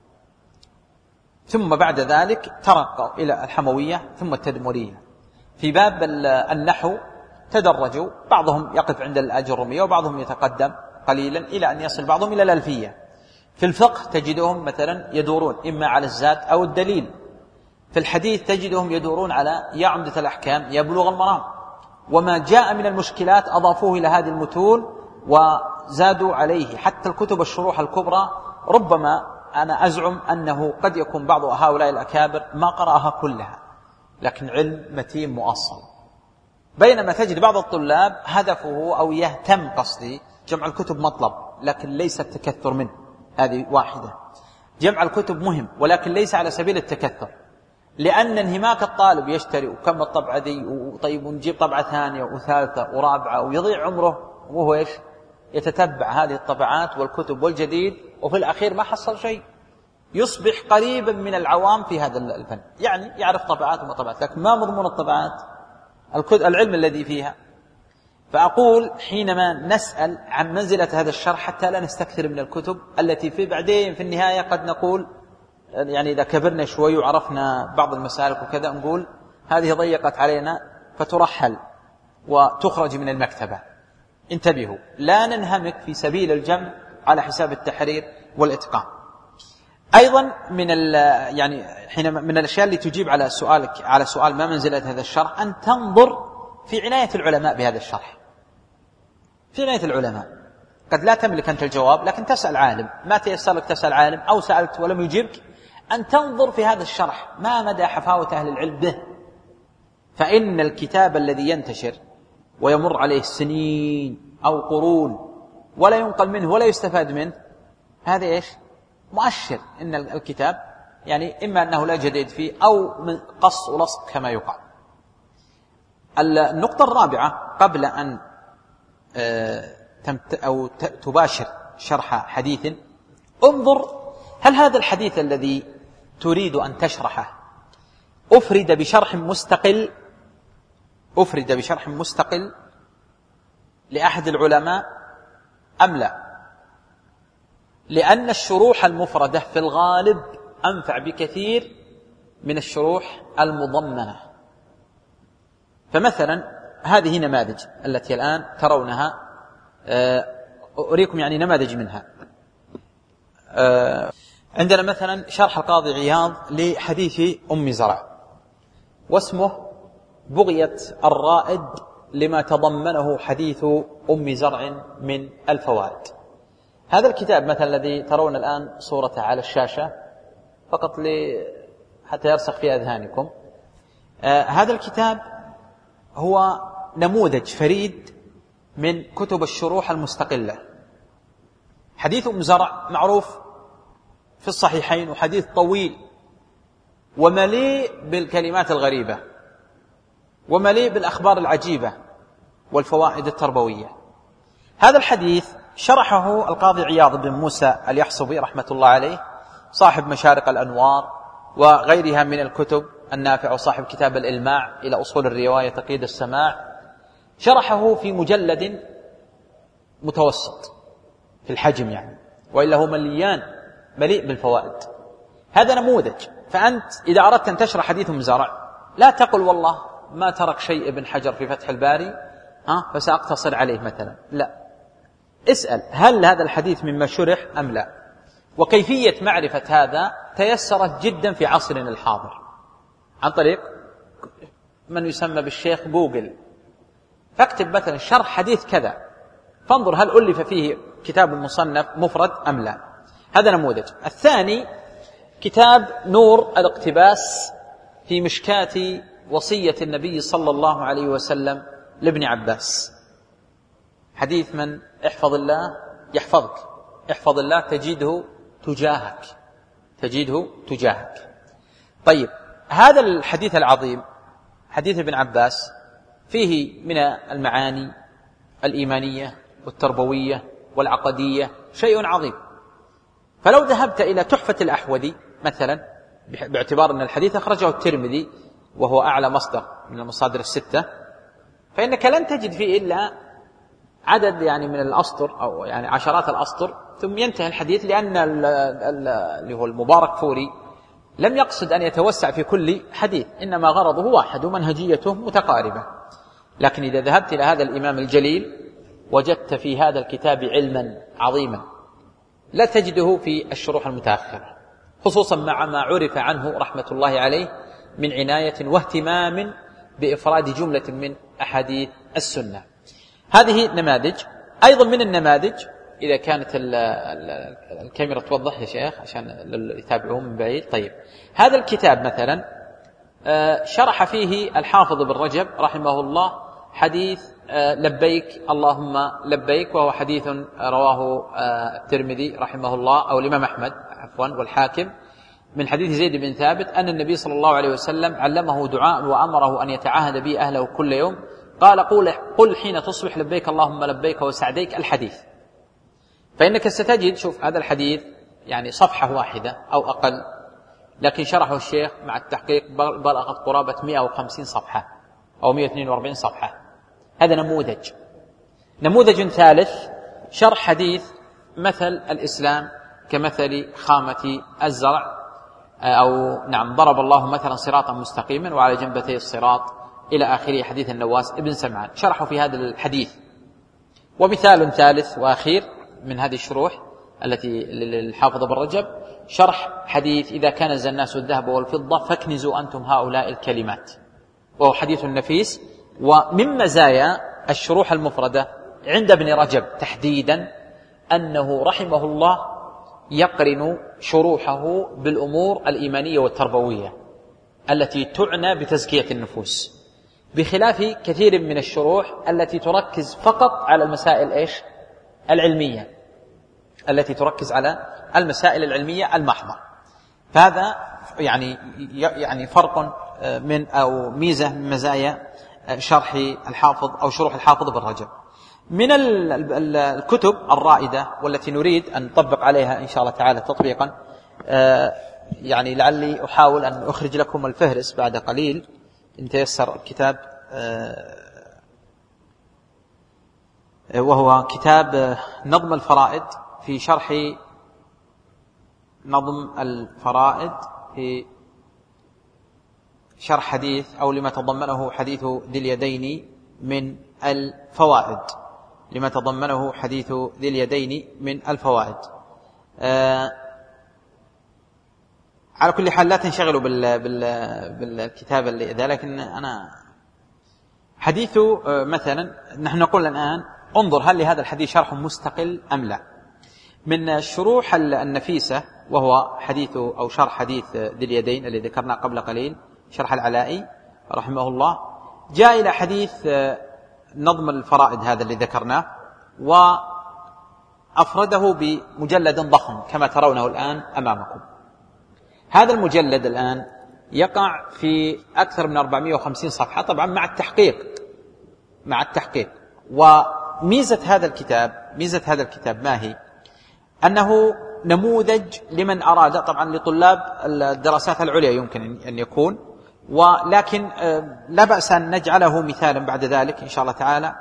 ثم بعد ذلك ترقوا إلى الحموية ثم التدمرية. في باب النحو تدرجوا، بعضهم يقف عند الأجرمية وبعضهم يتقدم قليلا إلى أن يصل بعضهم إلى الألفية. في الفقه تجدهم مثلا يدورون إما على الزاد أو الدليل. في الحديث تجدهم يدورون على يا عمدة الأحكام يا بلوغ المرام. وما جاء من المشكلات أضافوه إلى هذه المتون وزادوا عليه. حتى الكتب الشروح الكبرى ربما أنا أزعم أنه قد يكون بعض هؤلاء الأكابر ما قرأها كلها، لكن علم متين مؤصل. بينما تجد بعض الطلاب هدفه أو يهتم قصدي جمع الكتب مطلب لكن ليس التكثر منه، هذه واحدة. جمع الكتب مهم ولكن ليس على سبيل التكثر، لأن انهماك الطالب يشتري وكم الطبعة دي وطيب ونجيب طبعة ثانية وثالثة ورابعة ويضيع عمره وهو إيش يتتبع هذه الطبعات والكتب والجديد، وفي الأخير ما حصل شيء، يصبح قريبا من العوام في هذا الفن، يعني يعرف طبعات وما طبعات لكن ما مضمون الطبعات العلم الذي فيها. فأقول حينما نسأل عن منزلة هذا الشرح حتى لا نستكثر من الكتب التي في بعدين في النهاية قد نقول يعني إذا كبرنا شوي وعرفنا بعض المسالك وكذا نقول هذه ضيقت علينا فترحل وتخرج من المكتبة. انتبهوا، لا ننهمك في سبيل الجمع على حساب التحرير والإتقان. أيضا من يعني حينما من الأشياء اللي تجيب على سؤالك على سؤال ما منزلة هذا الشرح أن تنظر في عناية العلماء بهذا الشرح. في عناية العلماء قد لا تملك أنت الجواب لكن تسأل عالم، ما تيسر لك تسأل عالم أو سألت ولم يجيبك أن تنظر في هذا الشرح ما مدى حفاوة أهل العلم به. فإن الكتاب الذي ينتشر ويمر عليه سنين أو قرون ولا ينقل منه ولا يستفاد منه، هذا إيش مؤشر إن الكتاب يعني إما أنه لا جديد فيه أو من قص ولصق كما يقال. النقطة الرابعة قبل أن أو تباشر شرح حديث، انظر هل هذا الحديث الذي تريد أن تشرحه أفرد بشرح مستقل أفرد بشرح مستقل لأحد العلماء أم لا؟ لأن الشروح المفردة في الغالب أنفع بكثير من الشروح المضمنة. فمثلا هذه نماذج التي الآن ترونها، أريكم يعني نماذج منها. عندنا مثلا شرح القاضي عياض لحديث أم زرع واسمه بغية الرائد لما تضمنه حديث أم زرع من الفوائد. هذا الكتاب مثلا الذي ترون الآن صورته على الشاشة فقط حتى يرسخ في أذهانكم، آه هذا الكتاب هو نموذج فريد من كتب الشروح المستقلة. حديث أم زرع معروف في الصحيحين وحديث طويل ومليء بالكلمات الغريبة ومليء بالأخبار العجيبة والفوائد التربوية. هذا الحديث شرحه القاضي عياض بن موسى اليحصبي رحمة الله عليه، صاحب مشارق الأنوار وغيرها من الكتب النافعة، وصاحب كتاب الإلماع إلى أصول الرواية تقييد السماع. شرحه في مجلد متوسط في الحجم يعني، وإلا هو مليان مليء بالفوائد. هذا نموذج. فأنت إذا أردت أن تشرح حديث أم زرع لا تقل والله ما ترك شيء ابن حجر في فتح الباري ها فسأقتصر عليه مثلا، لا، اسأل هل هذا الحديث مما شرح أم لا. وكيفية معرفة هذا تيسرت جدا في عصرنا الحاضر عن طريق من يسمى بالشيخ جوجل. فاكتب مثلا شرح حديث كذا فانظر هل ألف فيه كتاب مصنف مفرد أم لا. هذا نموذج. الثاني كتاب نور الاقتباس في مشكاة وصية النبي صلى الله عليه وسلم لابن عباس. حديث من احفظ الله يحفظك، احفظ الله تجده تجاهك، تجده تجاهك. طيب هذا الحديث العظيم حديث ابن عباس فيه من المعاني الإيمانية والتربوية والعقدية شيء عظيم. فلو ذهبت إلى تحفة الأحوذي مثلا، باعتبار أن الحديث أخرجه الترمذي وهو أعلى مصدر من المصادر الستة، فإنك لن تجد فيه إلا عدد يعني من الأسطر أو يعني عشرات الأسطر ثم ينتهي الحديث، لأن اللي هو المبارك فوري لم يقصد أن يتوسع في كل حديث، إنما غرضه واحد ومنهجيته متقاربة. لكن إذا ذهبت إلى هذا الإمام الجليل وجدت في هذا الكتاب علما عظيما لا تجده في الشروح المتأخرة، خصوصا مع ما عرف عنه رحمة الله عليه من عناية واهتمام بإفراد جملة من أحاديث السنة. هذه نماذج. أيضا من النماذج إذا كانت الكاميرا توضح يا شيخ عشان يتابعون من بعيد. طيب، هذا الكتاب مثلا شرح فيه الحافظ ابن رجب رحمه الله حديث لبيك اللهم لبيك، وهو حديث رواه الترمذي رحمه الله أو الإمام أحمد عفوا والحاكم من حديث زيد بن ثابت أن النبي صلى الله عليه وسلم علمه دعاء وأمره أن يتعاهد به أهله كل يوم، قال قل, قل حين تصبح لبيك اللهم لبيك وسعديك الحديث. فإنك ستجد شوف هذا الحديث يعني صفحة واحدة أو أقل، لكن شرحه الشيخ مع التحقيق بلغت قرابة مئة وخمسين صفحة أو مئة واثنين وأربعين صفحة. هذا نموذج. نموذج ثالث شرح حديث مثل الإسلام كمثل خامة الزرع، أو نعم ضرب الله مثلا صراطا مستقيما وعلى جنبتي الصراط إلى آخره، حديث النواس ابن سمعان شرحوا في هذا الحديث. ومثال ثالث وأخير من هذه الشروح التي للحافظ ابن رجب شرح حديث إذا كان الناس الذهب والفضة فاكنزوا أنتم هؤلاء الكلمات، وهو حديث نفيس. ومن مزايا الشروح المفردة عند ابن رجب تحديدا أنه رحمه الله يقرن شروحه بالأمور الإيمانية والتربوية التي تعنى بتزكية النفوس، بخلاف كثير من الشروح التي تركز فقط على المسائل إيش؟ العلمية، التي تركز على المسائل العلمية المحضة. فهذا يعني يعني فرق من أو ميزة من مزايا شرح الحافظ أو شروح الحافظ ابن رجب. من الكتب الرائدة والتي نريد أن نطبق عليها إن شاء الله تعالى تطبيقا، يعني لعلي أحاول أن أخرج لكم الفهرس بعد قليل إن تيسر الكتاب، وهو كتاب نظم الفرائد في شرح نظم الفرائد في شرح حديث أو لما تضمنه حديث ذي اليدين من الفوائد لما تضمنه حديث ذي اليدين من الفوائد. آه على كل حال لا تنشغلوا بال بال بالكتاب ذا، لكن أنا حديث آه مثلا نحن نقول الآن انظر هل لهذا الحديث شرح مستقل أم لا. من الشروح النفيسة وهو حديث أو شرح حديث ذي اليدين الذي ذكرنا قبل قليل شرح العلائي رحمه الله، جاء إلى حديث نظم الفرائد هذا اللي ذكرناه وأفرده بمجلد ضخم كما ترونه الآن أمامكم. هذا المجلد الآن يقع في أكثر من أربعمائة وخمسين صفحة طبعا مع التحقيق مع التحقيق وميزة هذا الكتاب ميزة هذا الكتاب ما هي؟ أنه نموذج لمن أراد، طبعا لطلاب الدراسات العليا يمكن أن يكون، ولكن لا بأس أن نجعله مثالا بعد ذلك إن شاء الله تعالى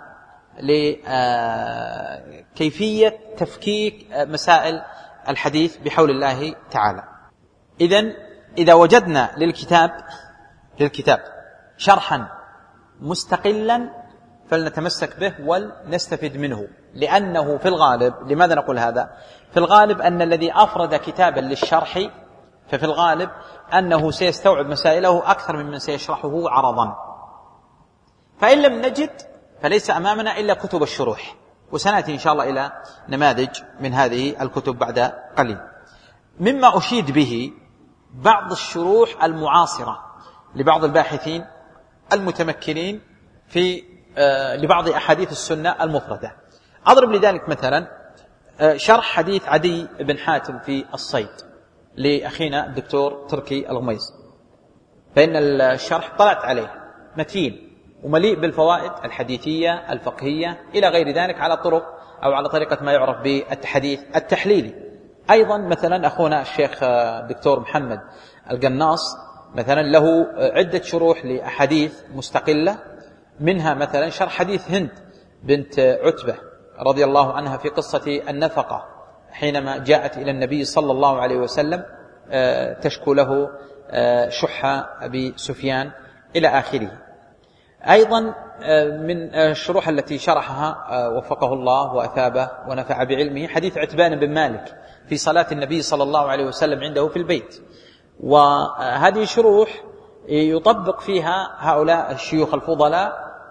لكيفية تفكيك مسائل الحديث بحول الله تعالى. إذن إذا وجدنا للكتاب للكتاب شرحا مستقلا فلنتمسك به ولنستفد منه، لأنه في الغالب، لماذا نقول هذا؟ في الغالب أن الذي أفرد كتابا للشرح ففي الغالب أنه سيستوعب مسائله أكثر ممن سيشرحه عرضا، فإن لم نجد فليس أمامنا إلا كتب الشروح، وسنأتي إن شاء الله إلى نماذج من هذه الكتب بعد قليل. مما أشيد به بعض الشروح المعاصرة لبعض الباحثين المتمكنين في آه لبعض أحاديث السنة المفردة. أضرب لذلك مثلا آه شرح حديث عدي بن حاتم في الصيد لأخينا الدكتور تركي الغميس، فإن الشرح طلعت عليه متين ومليء بالفوائد الحديثية الفقهية إلى غير ذلك على طرق أو على طريقة ما يعرف بالحديث التحليلي. أيضا مثلا أخونا الشيخ دكتور محمد القناص مثلا له عدة شروح لأحاديث مستقلة، منها مثلا شرح حديث هند بنت عتبة رضي الله عنها في قصة النفقة حينما جاءت إلى النبي صلى الله عليه وسلم تشكو له شح أبي سفيان إلى آخره. أيضا من الشروح التي شرحها وفقه الله وأثابه ونفع بعلمه حديث عتبان بن مالك في صلاة النبي صلى الله عليه وسلم عنده في البيت، وهذه شروح يطبق فيها هؤلاء الشيوخ الفضلاء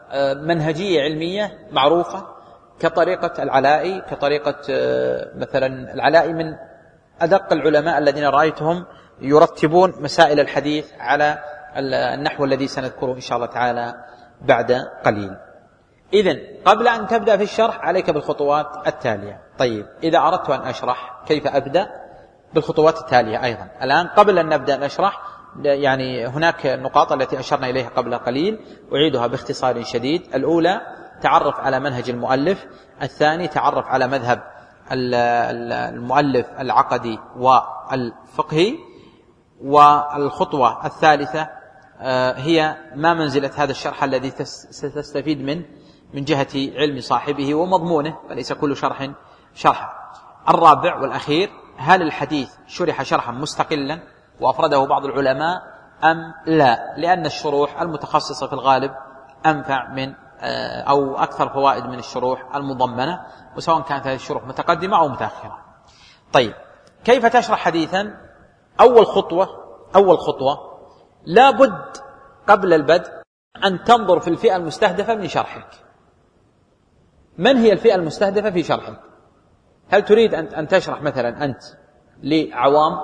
منهجية علمية معروفة كطريقة العلائي، كطريقة مثلا العلائي من أدق العلماء الذين رأيتهم يرتبون مسائل الحديث على النحو الذي سنذكره إن شاء الله تعالى بعد قليل. إذن قبل أن تبدأ في الشرح عليك بالخطوات التالية. طيب إذا أردت أن أشرح كيف أبدأ؟ بالخطوات التالية أيضا. الآن قبل أن نبدأ نشرح يعني هناك النقاط التي أشرنا إليها قبل قليل أعيدها باختصار شديد. الأولى تعرف على منهج المؤلف، الثاني تعرف على مذهب المؤلف العقدي والفقهي، والخطوة الثالثة هي ما منزلة هذا الشرح الذي ستستفيد منه من جهة علم صاحبه ومضمونه، فليس كل شرح شرحا. الرابع والأخير، هل الحديث شرح شرحا مستقلا وأفرده بعض العلماء أم لا؟ لأن الشروح المتخصصة في الغالب أنفع من أو أكثر فوائد من الشروح المضمنة، وسواء كانت هذه الشروح متقدمة أو متأخرة. طيب كيف تشرح حديثا؟ أول خطوة أول خطوة لابد قبل البدء أن تنظر في الفئة المستهدفة من شرحك. من هي الفئة المستهدفة في شرحك؟ هل تريد أن تشرح مثلا أنت لعوام؟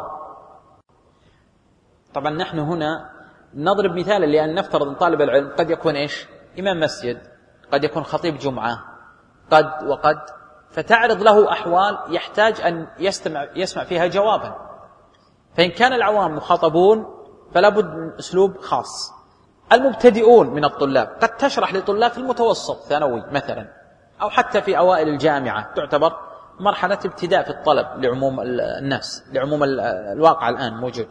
طبعا نحن هنا نضرب مثالا لأن نفترض أن طالب العلم قد يكون إيش؟ إمام مسجد، قد يكون خطيب جمعة، قد وقد، فتعرض له أحوال يحتاج أن يستمع يسمع فيها جوابا. فإن كان العوام مخاطبون فلا بد من أسلوب خاص. المبتدئون من الطلاب قد تشرح لطلاب في المتوسط ثانوي مثلا، أو حتى في أوائل الجامعة، تعتبر مرحلة ابتداء في الطلب لعموم الناس، لعموم الواقع الآن موجود.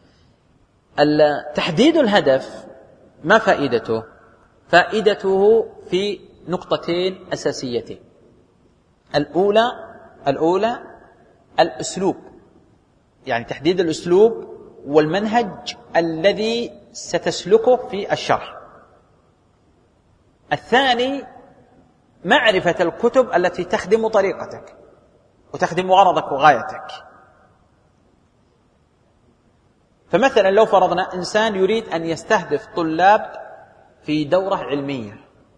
تحديد الهدف ما فائدته؟ فائدته في نقطتين أساسيتين. الأولى الأولى الأسلوب، يعني تحديد الأسلوب والمنهج الذي ستسلكه في الشرح. الثاني معرفة الكتب التي تخدم طريقتك وتخدم غرضك وغايتك. فمثلا لو فرضنا إنسان يريد أن يستهدف طلاب في دورة علمية،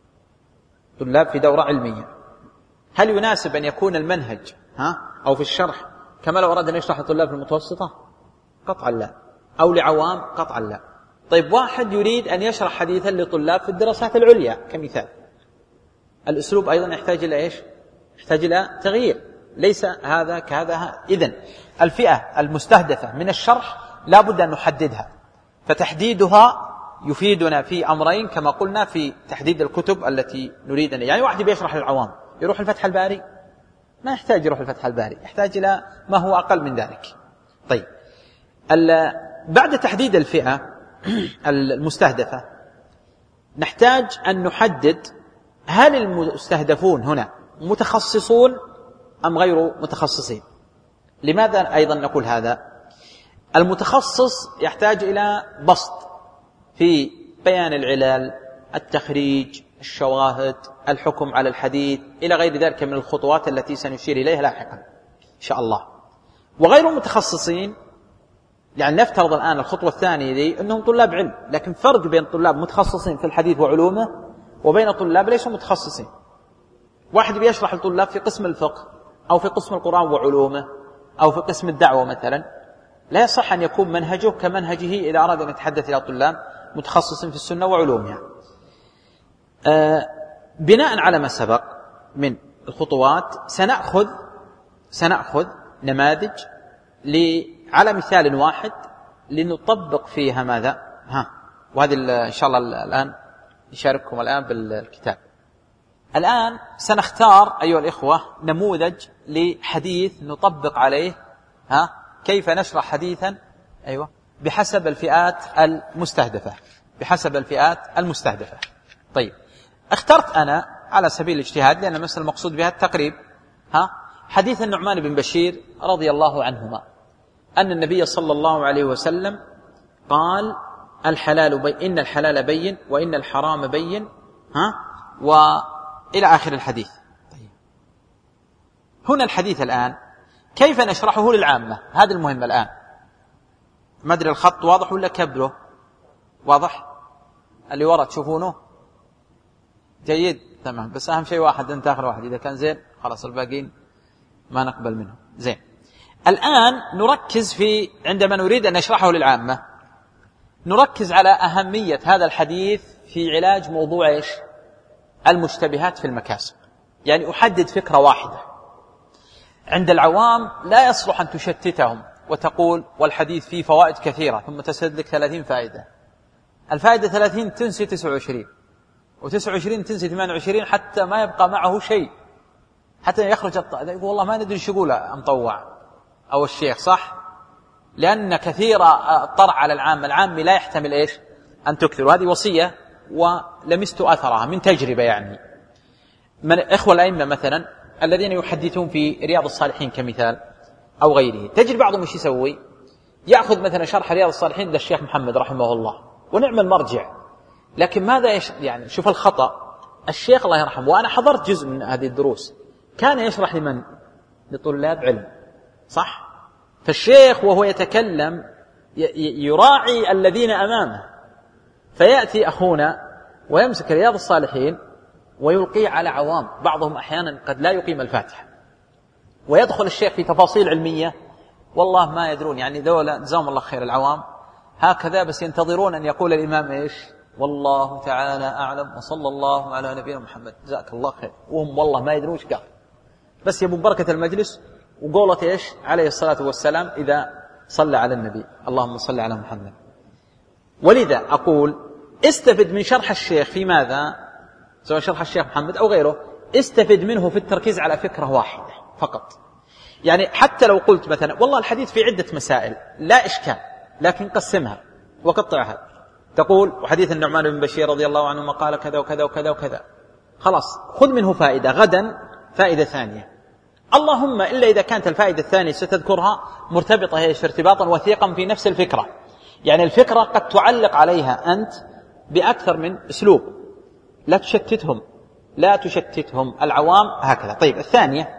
طلاب في دورة علمية، هل يناسب أن يكون المنهج ها أو في الشرح كما لو أراد أن يشرح لطلاب في المتوسطة؟ قطعا لا. أو لعوام؟ قطعا لا. طيب واحد يريد أن يشرح حديثا لطلاب في الدراسات العليا كمثال، الأسلوب أيضا يحتاج إلى إيش؟ يحتاج إلى تغيير، ليس هذا كهذا. إذن الفئة المستهدفة من الشرح لا بد أن نحددها، فتحديدها يفيدنا في أمرين كما قلنا في تحديد الكتب التي نريد أن، يعني واحد بيشرح للعوام يروح الفتح الباري؟ ما يحتاج يروح الفتح الباري، يحتاج إلى ما هو أقل من ذلك. طيب بعد تحديد الفئة المستهدفة نحتاج أن نحدد هل المستهدفون هنا متخصصون أم غير متخصصين. لماذا أيضا نقول هذا؟ المتخصص يحتاج إلى بسط في بيان العلل، التخريج، الشواهد، الحكم على الحديث، إلى غير ذلك من الخطوات التي سنشير إليها لاحقا إن شاء الله. وغير متخصصين، يعني نفترض الآن الخطوة الثانية دي أنهم طلاب علم، لكن فرق بين طلاب متخصصين في الحديث وعلومه وبين طلاب ليسوا متخصصين. واحد بيشرح لطلاب في قسم الفقه أو في قسم القرآن وعلومه أو في قسم الدعوة مثلا، لا يصح أن يكون منهجه كمنهجه إذا أراد أن يتحدث إلى طلاب متخصصين في السنة وعلومها. آه بناء على ما سبق من الخطوات سنأخذ سنأخذ نماذج على مثال واحد لنطبق فيها ماذا؟ ها وهذه إن شاء الله الآن نشارككم الآن بالكتاب. الآن سنختار أيها الإخوة نموذج لحديث نطبق عليه ها كيف نشرح حديثا أيوة بحسب الفئات المستهدفة بحسب الفئات المستهدفة. طيب اخترت أنا على سبيل الاجتهاد لأن المسألة المقصود بها التقريب ها حديث النعمان بن بشير رضي الله عنهما أن النبي صلى الله عليه وسلم قال الحلال بين، إن الحلال بين وإن الحرام بين ها وإلى آخر الحديث. طيب هنا الحديث الآن كيف نشرحه للعامة؟ هذا المهم الآن. ما أدري الخط واضح ولا كبره؟ واضح اللي وراء تشوفونه؟ جيد تمام، بس أهم شيء واحد، أنت آخر واحد، إذا كان زين خلاص الباقين ما نقبل منه. زين، الآن نركز في عندما نريد أن نشرحه للعامة نركز على أهمية هذا الحديث في علاج موضوع إيش؟ المشتبهات في المكاسب. يعني أحدد فكرة واحدة عند العوام لا يصلح أن تشتتهم وتقول والحديث فيه فوائد كثيرة ثم تسرد لك ثلاثين فائدة. الفائدة ثلاثين تنسي تسعة وعشرين، وتسعة وعشرين تنسي ثمانية وعشرين، حتى ما يبقى معه شيء، حتى يخرج الط... يقول والله ما ندري شو يقوله مطوع أو الشيخ، صح؟ لأن كثيرا طرع على العام، العام لا يحتمل إيش؟ أن تكثر. وهذه وصية ولمست أثرها من تجربة. يعني من إخوة الأئمة مثلا الذين يحدثون في رياض الصالحين كمثال أو غيره، تجري بعضهم إيش يسوي؟ يأخذ مثلا شرح رياض الصالحين للشيخ محمد رحمه الله ونعم المرجع، لكن ماذا يش... يعني شوف الخطأ. الشيخ الله يرحمه، وأنا حضرت جزء من هذه الدروس، كان يشرح لمن؟ لطلاب علم، صح؟ فالشيخ وهو يتكلم يراعي الذين أمامه، فيأتي أخونا ويمسك رياض الصالحين ويلقيه على عوام، بعضهم أحيانا قد لا يقيم الفاتحة، ويدخل الشيخ في تفاصيل علمية والله ما يدرون. يعني دولة جزاهم الله خير العوام هكذا، بس ينتظرون أن يقول الإمام إيش؟ والله تعالى أعلم وصلى الله على نبينا محمد جزاك الله خير، وهم والله ما يدرون ايش قال، بس يبون بركة المجلس وقولة إيش عليه الصلاة والسلام إذا صلى على النبي اللهم صل على محمد. ولذا أقول استفد من شرح الشيخ في ماذا؟ سواء شرح الشيخ محمد أو غيره، استفد منه في التركيز على فكرة واحدة فقط. يعني حتى لو قلت مثلا والله الحديث في عدة مسائل لا إشكال، لكن قسمها وقطعها. تقول وحديث النعمان بن بشير رضي الله عنه قال كذا وكذا وكذا وكذا، خلاص خذ منه فائدة، غدا فائدة ثانية، اللهم إلا إذا كانت الفائدة الثانية ستذكرها مرتبطة هي ارتباطا وثيقا في نفس الفكرة. يعني الفكرة قد تعلق عليها أنت بأكثر من أسلوب، لا تشتتهم لا تشتتهم العوام هكذا. طيب الثانية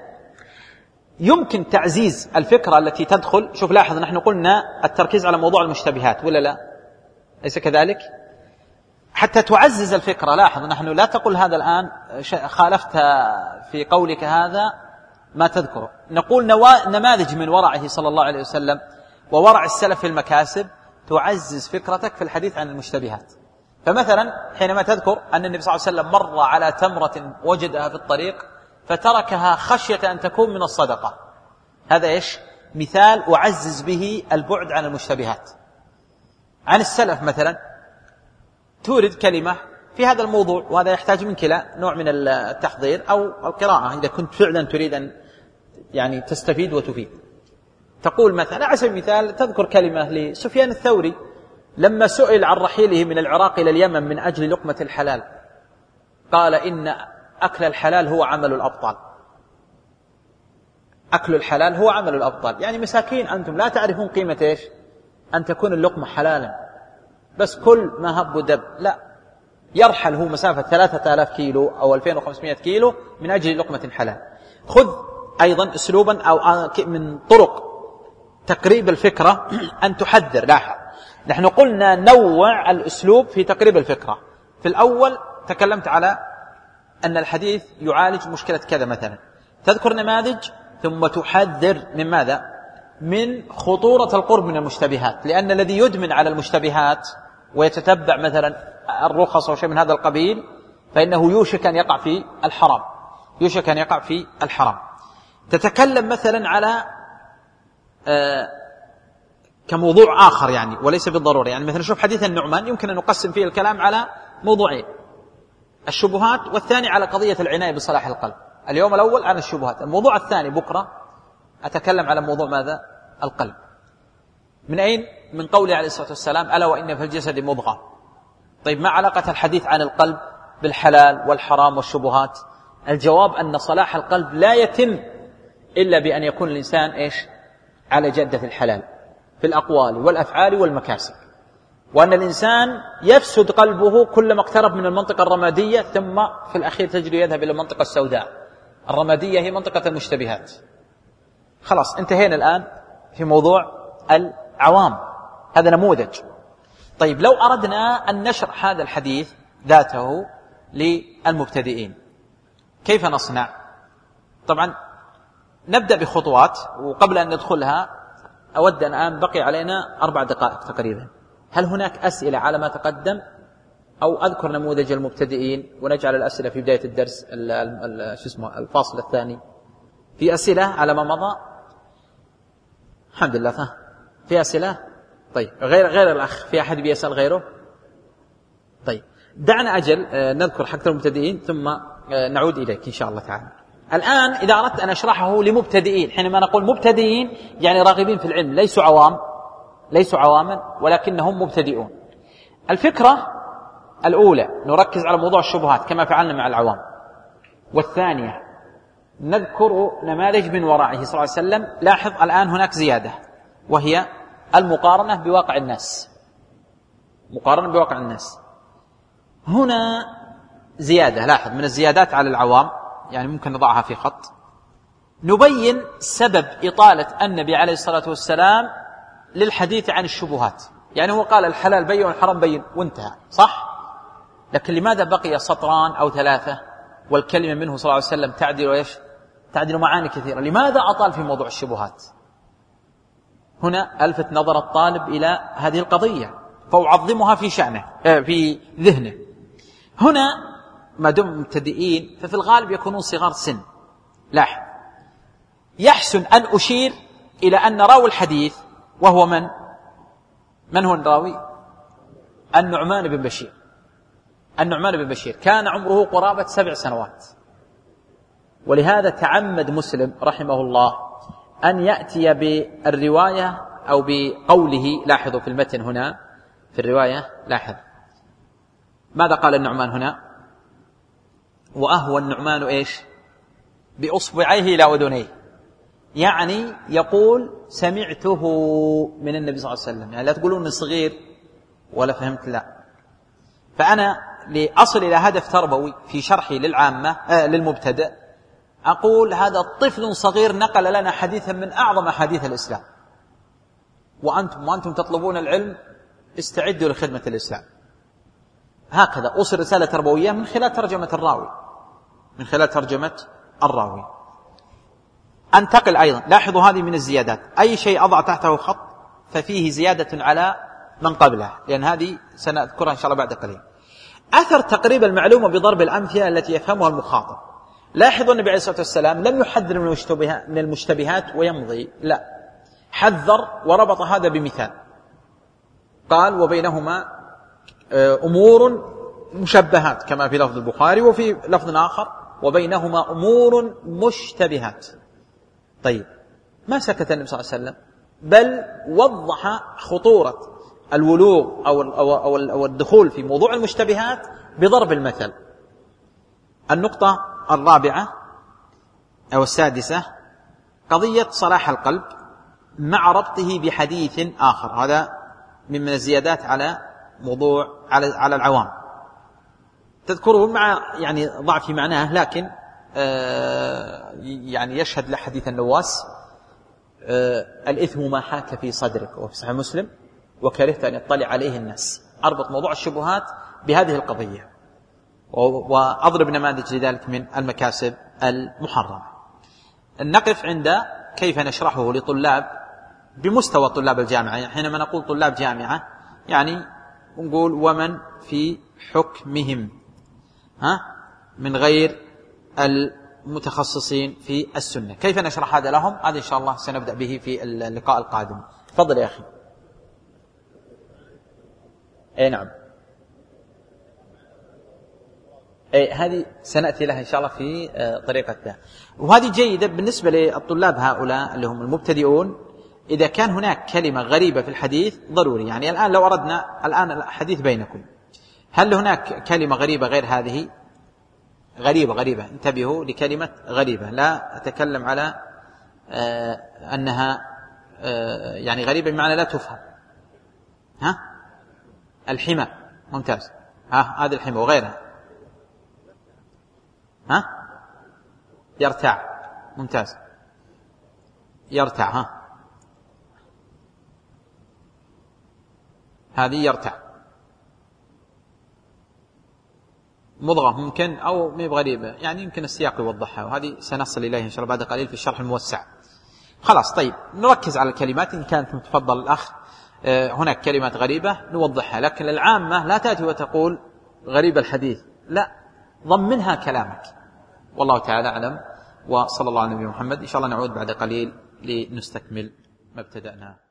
يمكن تعزيز الفكرة التي تدخل. شوف لاحظ، نحن قلنا التركيز على موضوع المشتبهات ولا لا؟ ليس كذلك؟ حتى تعزز الفكرة، لاحظ نحن لا تقول هذا الآن خالفت في قولك هذا ما تذكره، نقول نماذج من ورعه صلى الله عليه وسلم وورع السلف في المكاسب تعزز فكرتك في الحديث عن المشتبهات. فمثلا حينما تذكر أن النبي صلى الله عليه وسلم مر على تمرة وجدها في الطريق فتركها خشية أن تكون من الصدقة، هذا إيش؟ مثال أعزز به البعد عن المشتبهات. عن السلف مثلا تورد كلمة في هذا الموضوع، وهذا يحتاج منك إلى نوع من التحضير أو القراءة إذا كنت فعلا تريد أن يعني تستفيد وتفيد. تقول مثلا على سبيل المثال تذكر كلمة لسفيان الثوري لما سئل عن رحيله من العراق إلى اليمن من أجل لقمة الحلال، قال إن أكل الحلال هو عمل الأبطال. أكل الحلال هو عمل الأبطال، يعني مساكين أنتم لا تعرفون قيمة إيش؟ أن تكون اللقمة حلالا، بس كل ما هب ودب، لا، يرحل هو مسافة ثلاثة آلاف كيلو أو ألفين وخمسمائة كيلو من أجل لقمة حلال. خذ أيضا أسلوبا أو من طرق تقريب الفكرة أن تحذر. لاحظ نحن قلنا نوع الأسلوب في تقريب الفكرة. في الأول تكلمت على أن الحديث يعالج مشكلة كذا مثلا، تذكر نماذج ثم تحذر من ماذا؟ من خطورة القرب من المشتبهات، لأن الذي يدمن على المشتبهات ويتتبع مثلا الرخص أو شيء من هذا القبيل فإنه يوشك أن يقع في الحرام، يوشك أن يقع في الحرام. تتكلم مثلا على آه كموضوع آخر يعني وليس بالضرورة، يعني مثلا شوف حديث النعمان يمكن أن نقسم فيه الكلام على موضوعين، الشبهات، والثاني على قضية العناية بصلاح القلب. اليوم الأول عن الشبهات، الموضوع الثاني بكرة أتكلم على موضوع ماذا؟ القلب. من أين؟ من قوله عليه الصلاة والسلام ألا وإن في الجسد مضغة. طيب ما علاقة الحديث عن القلب بالحلال والحرام والشبهات؟ الجواب أن صلاح القلب لا يتم إلا بأن يكون الإنسان إيش؟ على جدة الحلال في الأقوال والأفعال والمكاسب، وأن الإنسان يفسد قلبه كلما اقترب من المنطقة الرمادية ثم في الأخير تجري يذهب إلى المنطقة السوداء. الرمادية هي منطقة المشتبهات. خلاص انتهينا الآن في موضوع العوام، هذا نموذج. طيب لو أردنا أن نشرح هذا الحديث ذاته للمبتدئين. كيف نصنع؟ طبعا نبدأ بخطوات، وقبل أن ندخلها أود أن الآن بقي علينا أربع دقائق تقريبا. هل هناك أسئلة على ما تقدم، أو أذكر نموذج المبتدئين ونجعل الأسئلة في بداية الدرس ال ال شو اسمه الفاصل الثاني؟ في أسئلة على ما مضى؟ الحمد لله. في أسئلة؟ طيب غير غير الأخ، في أحد بيسأل غيره؟ طيب دعنا أجل نذكر حق المبتدئين ثم نعود إليك إن شاء الله تعالى. الآن إذا أردت أن أشرحه لمبتدئين، حينما نقول مبتدئين يعني راغبين في العلم، ليسوا عوام، ليسوا عواما ولكنهم مبتدئون. الفكرة الأولى نركز على موضوع الشبهات كما فعلنا مع العوام، والثانية نذكر نماذج من ورائه صلى الله عليه وسلم. لاحظ الآن هناك زيادة، وهي المقارنة بواقع الناس، مقارنة بواقع الناس. هنا زيادة، لاحظ من الزيادات على العوام، يعني ممكن نضعها في خط. نبين سبب إطالة النبي عليه الصلاة والسلام للحديث عن الشبهات. يعني هو قال الحلال بين والحرام بين وانتهى، صح؟ لكن لماذا بقي سطران أو ثلاثة والكلمة منه صلى الله عليه وسلم تعدل ويش تعدل معاني كثيرة؟ لماذا أطال في موضوع الشبهات؟ هنا ألفت نظر الطالب إلى هذه القضية فأعظمها في شأنه في ذهنه. هنا ما دم مبتدئين ففي الغالب يكونون صغار سن. لاحظ، يحسن أن أشير إلى أن راوي الحديث وهو من؟ من هو الراوي؟ النعمان بن بشير. النعمان بن بشير كان عمره قرابة سبع سنوات، ولهذا تعمد مسلم رحمه الله أن يأتي بالرواية أو بقوله. لاحظوا في المتن هنا في الرواية، لاحظ ماذا قال النعمان هنا؟ وأهوى النعمان إيش؟ بأصبعيه إلى أذنيه، يعني يقول سمعته من النبي صلى الله عليه وسلم. يعني لا تقولون صغير ولا فهمت، لا. فأنا لأصل إلى هدف تربوي في شرحي للعامة آه للمبتدئ، أقول هذا طفل صغير نقل لنا حديثا من أعظم حديث الإسلام، وأنتم وأنتم تطلبون العلم استعدوا لخدمة الإسلام. هكذا أوصل رسالة تربوية من خلال ترجمة الراوي، من خلال ترجمة الراوي. أنتقل أيضا، لاحظوا هذه من الزيادات، أي شيء أضع تحته خط ففيه زيادة على من قبله، لأن هذه سنذكرها إن شاء الله بعد قليل. أثر تقريب المعلومة بضرب الأمثلة التي يفهمها المخاطب. لاحظوا النبي عليه الصلاة والسلام لم يحذر من المشتبهات ويمضي، لا، حذر وربط هذا بمثال. قال وبينهما أمور مشبهات كما في لفظ البخاري، وفي لفظ آخر وبينهما أمور مشتبهات. طيب ما سكت النبي صلى الله عليه وسلم، بل وضح خطورة الولوغ أو, أو, أو, أو الدخول في موضوع المشتبهات بضرب المثل. النقطة الرابعة أو السادسة قضية صلاح القلب مع ربطه بحديث آخر. هذا من الزيادات على موضوع على, على العوام، تذكره مع يعني ضعف معناه، لكن آه يعني يشهد لحديث النواس آه الإثم ما حاك في صدرك، وفي صحيح مسلم وكرهت أن يطلع عليه الناس. أربط موضوع الشبهات بهذه القضية، وأضرب نماذج لذلك من المكاسب المحرمة. نقف عند كيف نشرحه لطلاب بمستوى طلاب الجامعة. يعني حينما نقول طلاب جامعة يعني نقول ومن في حكمهم، ها، من غير المتخصصين في السنة. كيف نشرح هذا لهم؟ هذا إن شاء الله سنبدأ به في اللقاء القادم. تفضل يا أخي. أي نعم، أي هذه سنأتي لها إن شاء الله في طريقتها، وهذه جيدة بالنسبة للطلاب هؤلاء اللي هم المبتدئون. إذا كان هناك كلمة غريبة في الحديث ضروري، يعني الآن لو أردنا الآن الحديث بينكم، هل هناك كلمة غريبة غير هذه؟ غريبة غريبة انتبهوا لكلمة غريبة، لا أتكلم على آه أنها آه يعني غريبة بمعنى لا تفهم. ها، الحمى، ممتاز، ها هذه الحمى وغيرها. ها، يرتع، ممتاز، يرتع، ها هذه يرتع. مضغة ممكن أو مي بغريبة، يعني يمكن السياق يوضحها، وهذه سنصل إليها إن شاء الله بعد قليل في الشرح الموسع. خلاص طيب نركز على الكلمات إن كانت متفضل الأخ هناك كلمات غريبة نوضحها، لكن العامة لا تأتي وتقول غريب الحديث، لا، ضمنها كلامك. والله تعالى أعلم، وصلى الله على نبينا محمد. إن شاء الله نعود بعد قليل لنستكمل ما ابتدأناه.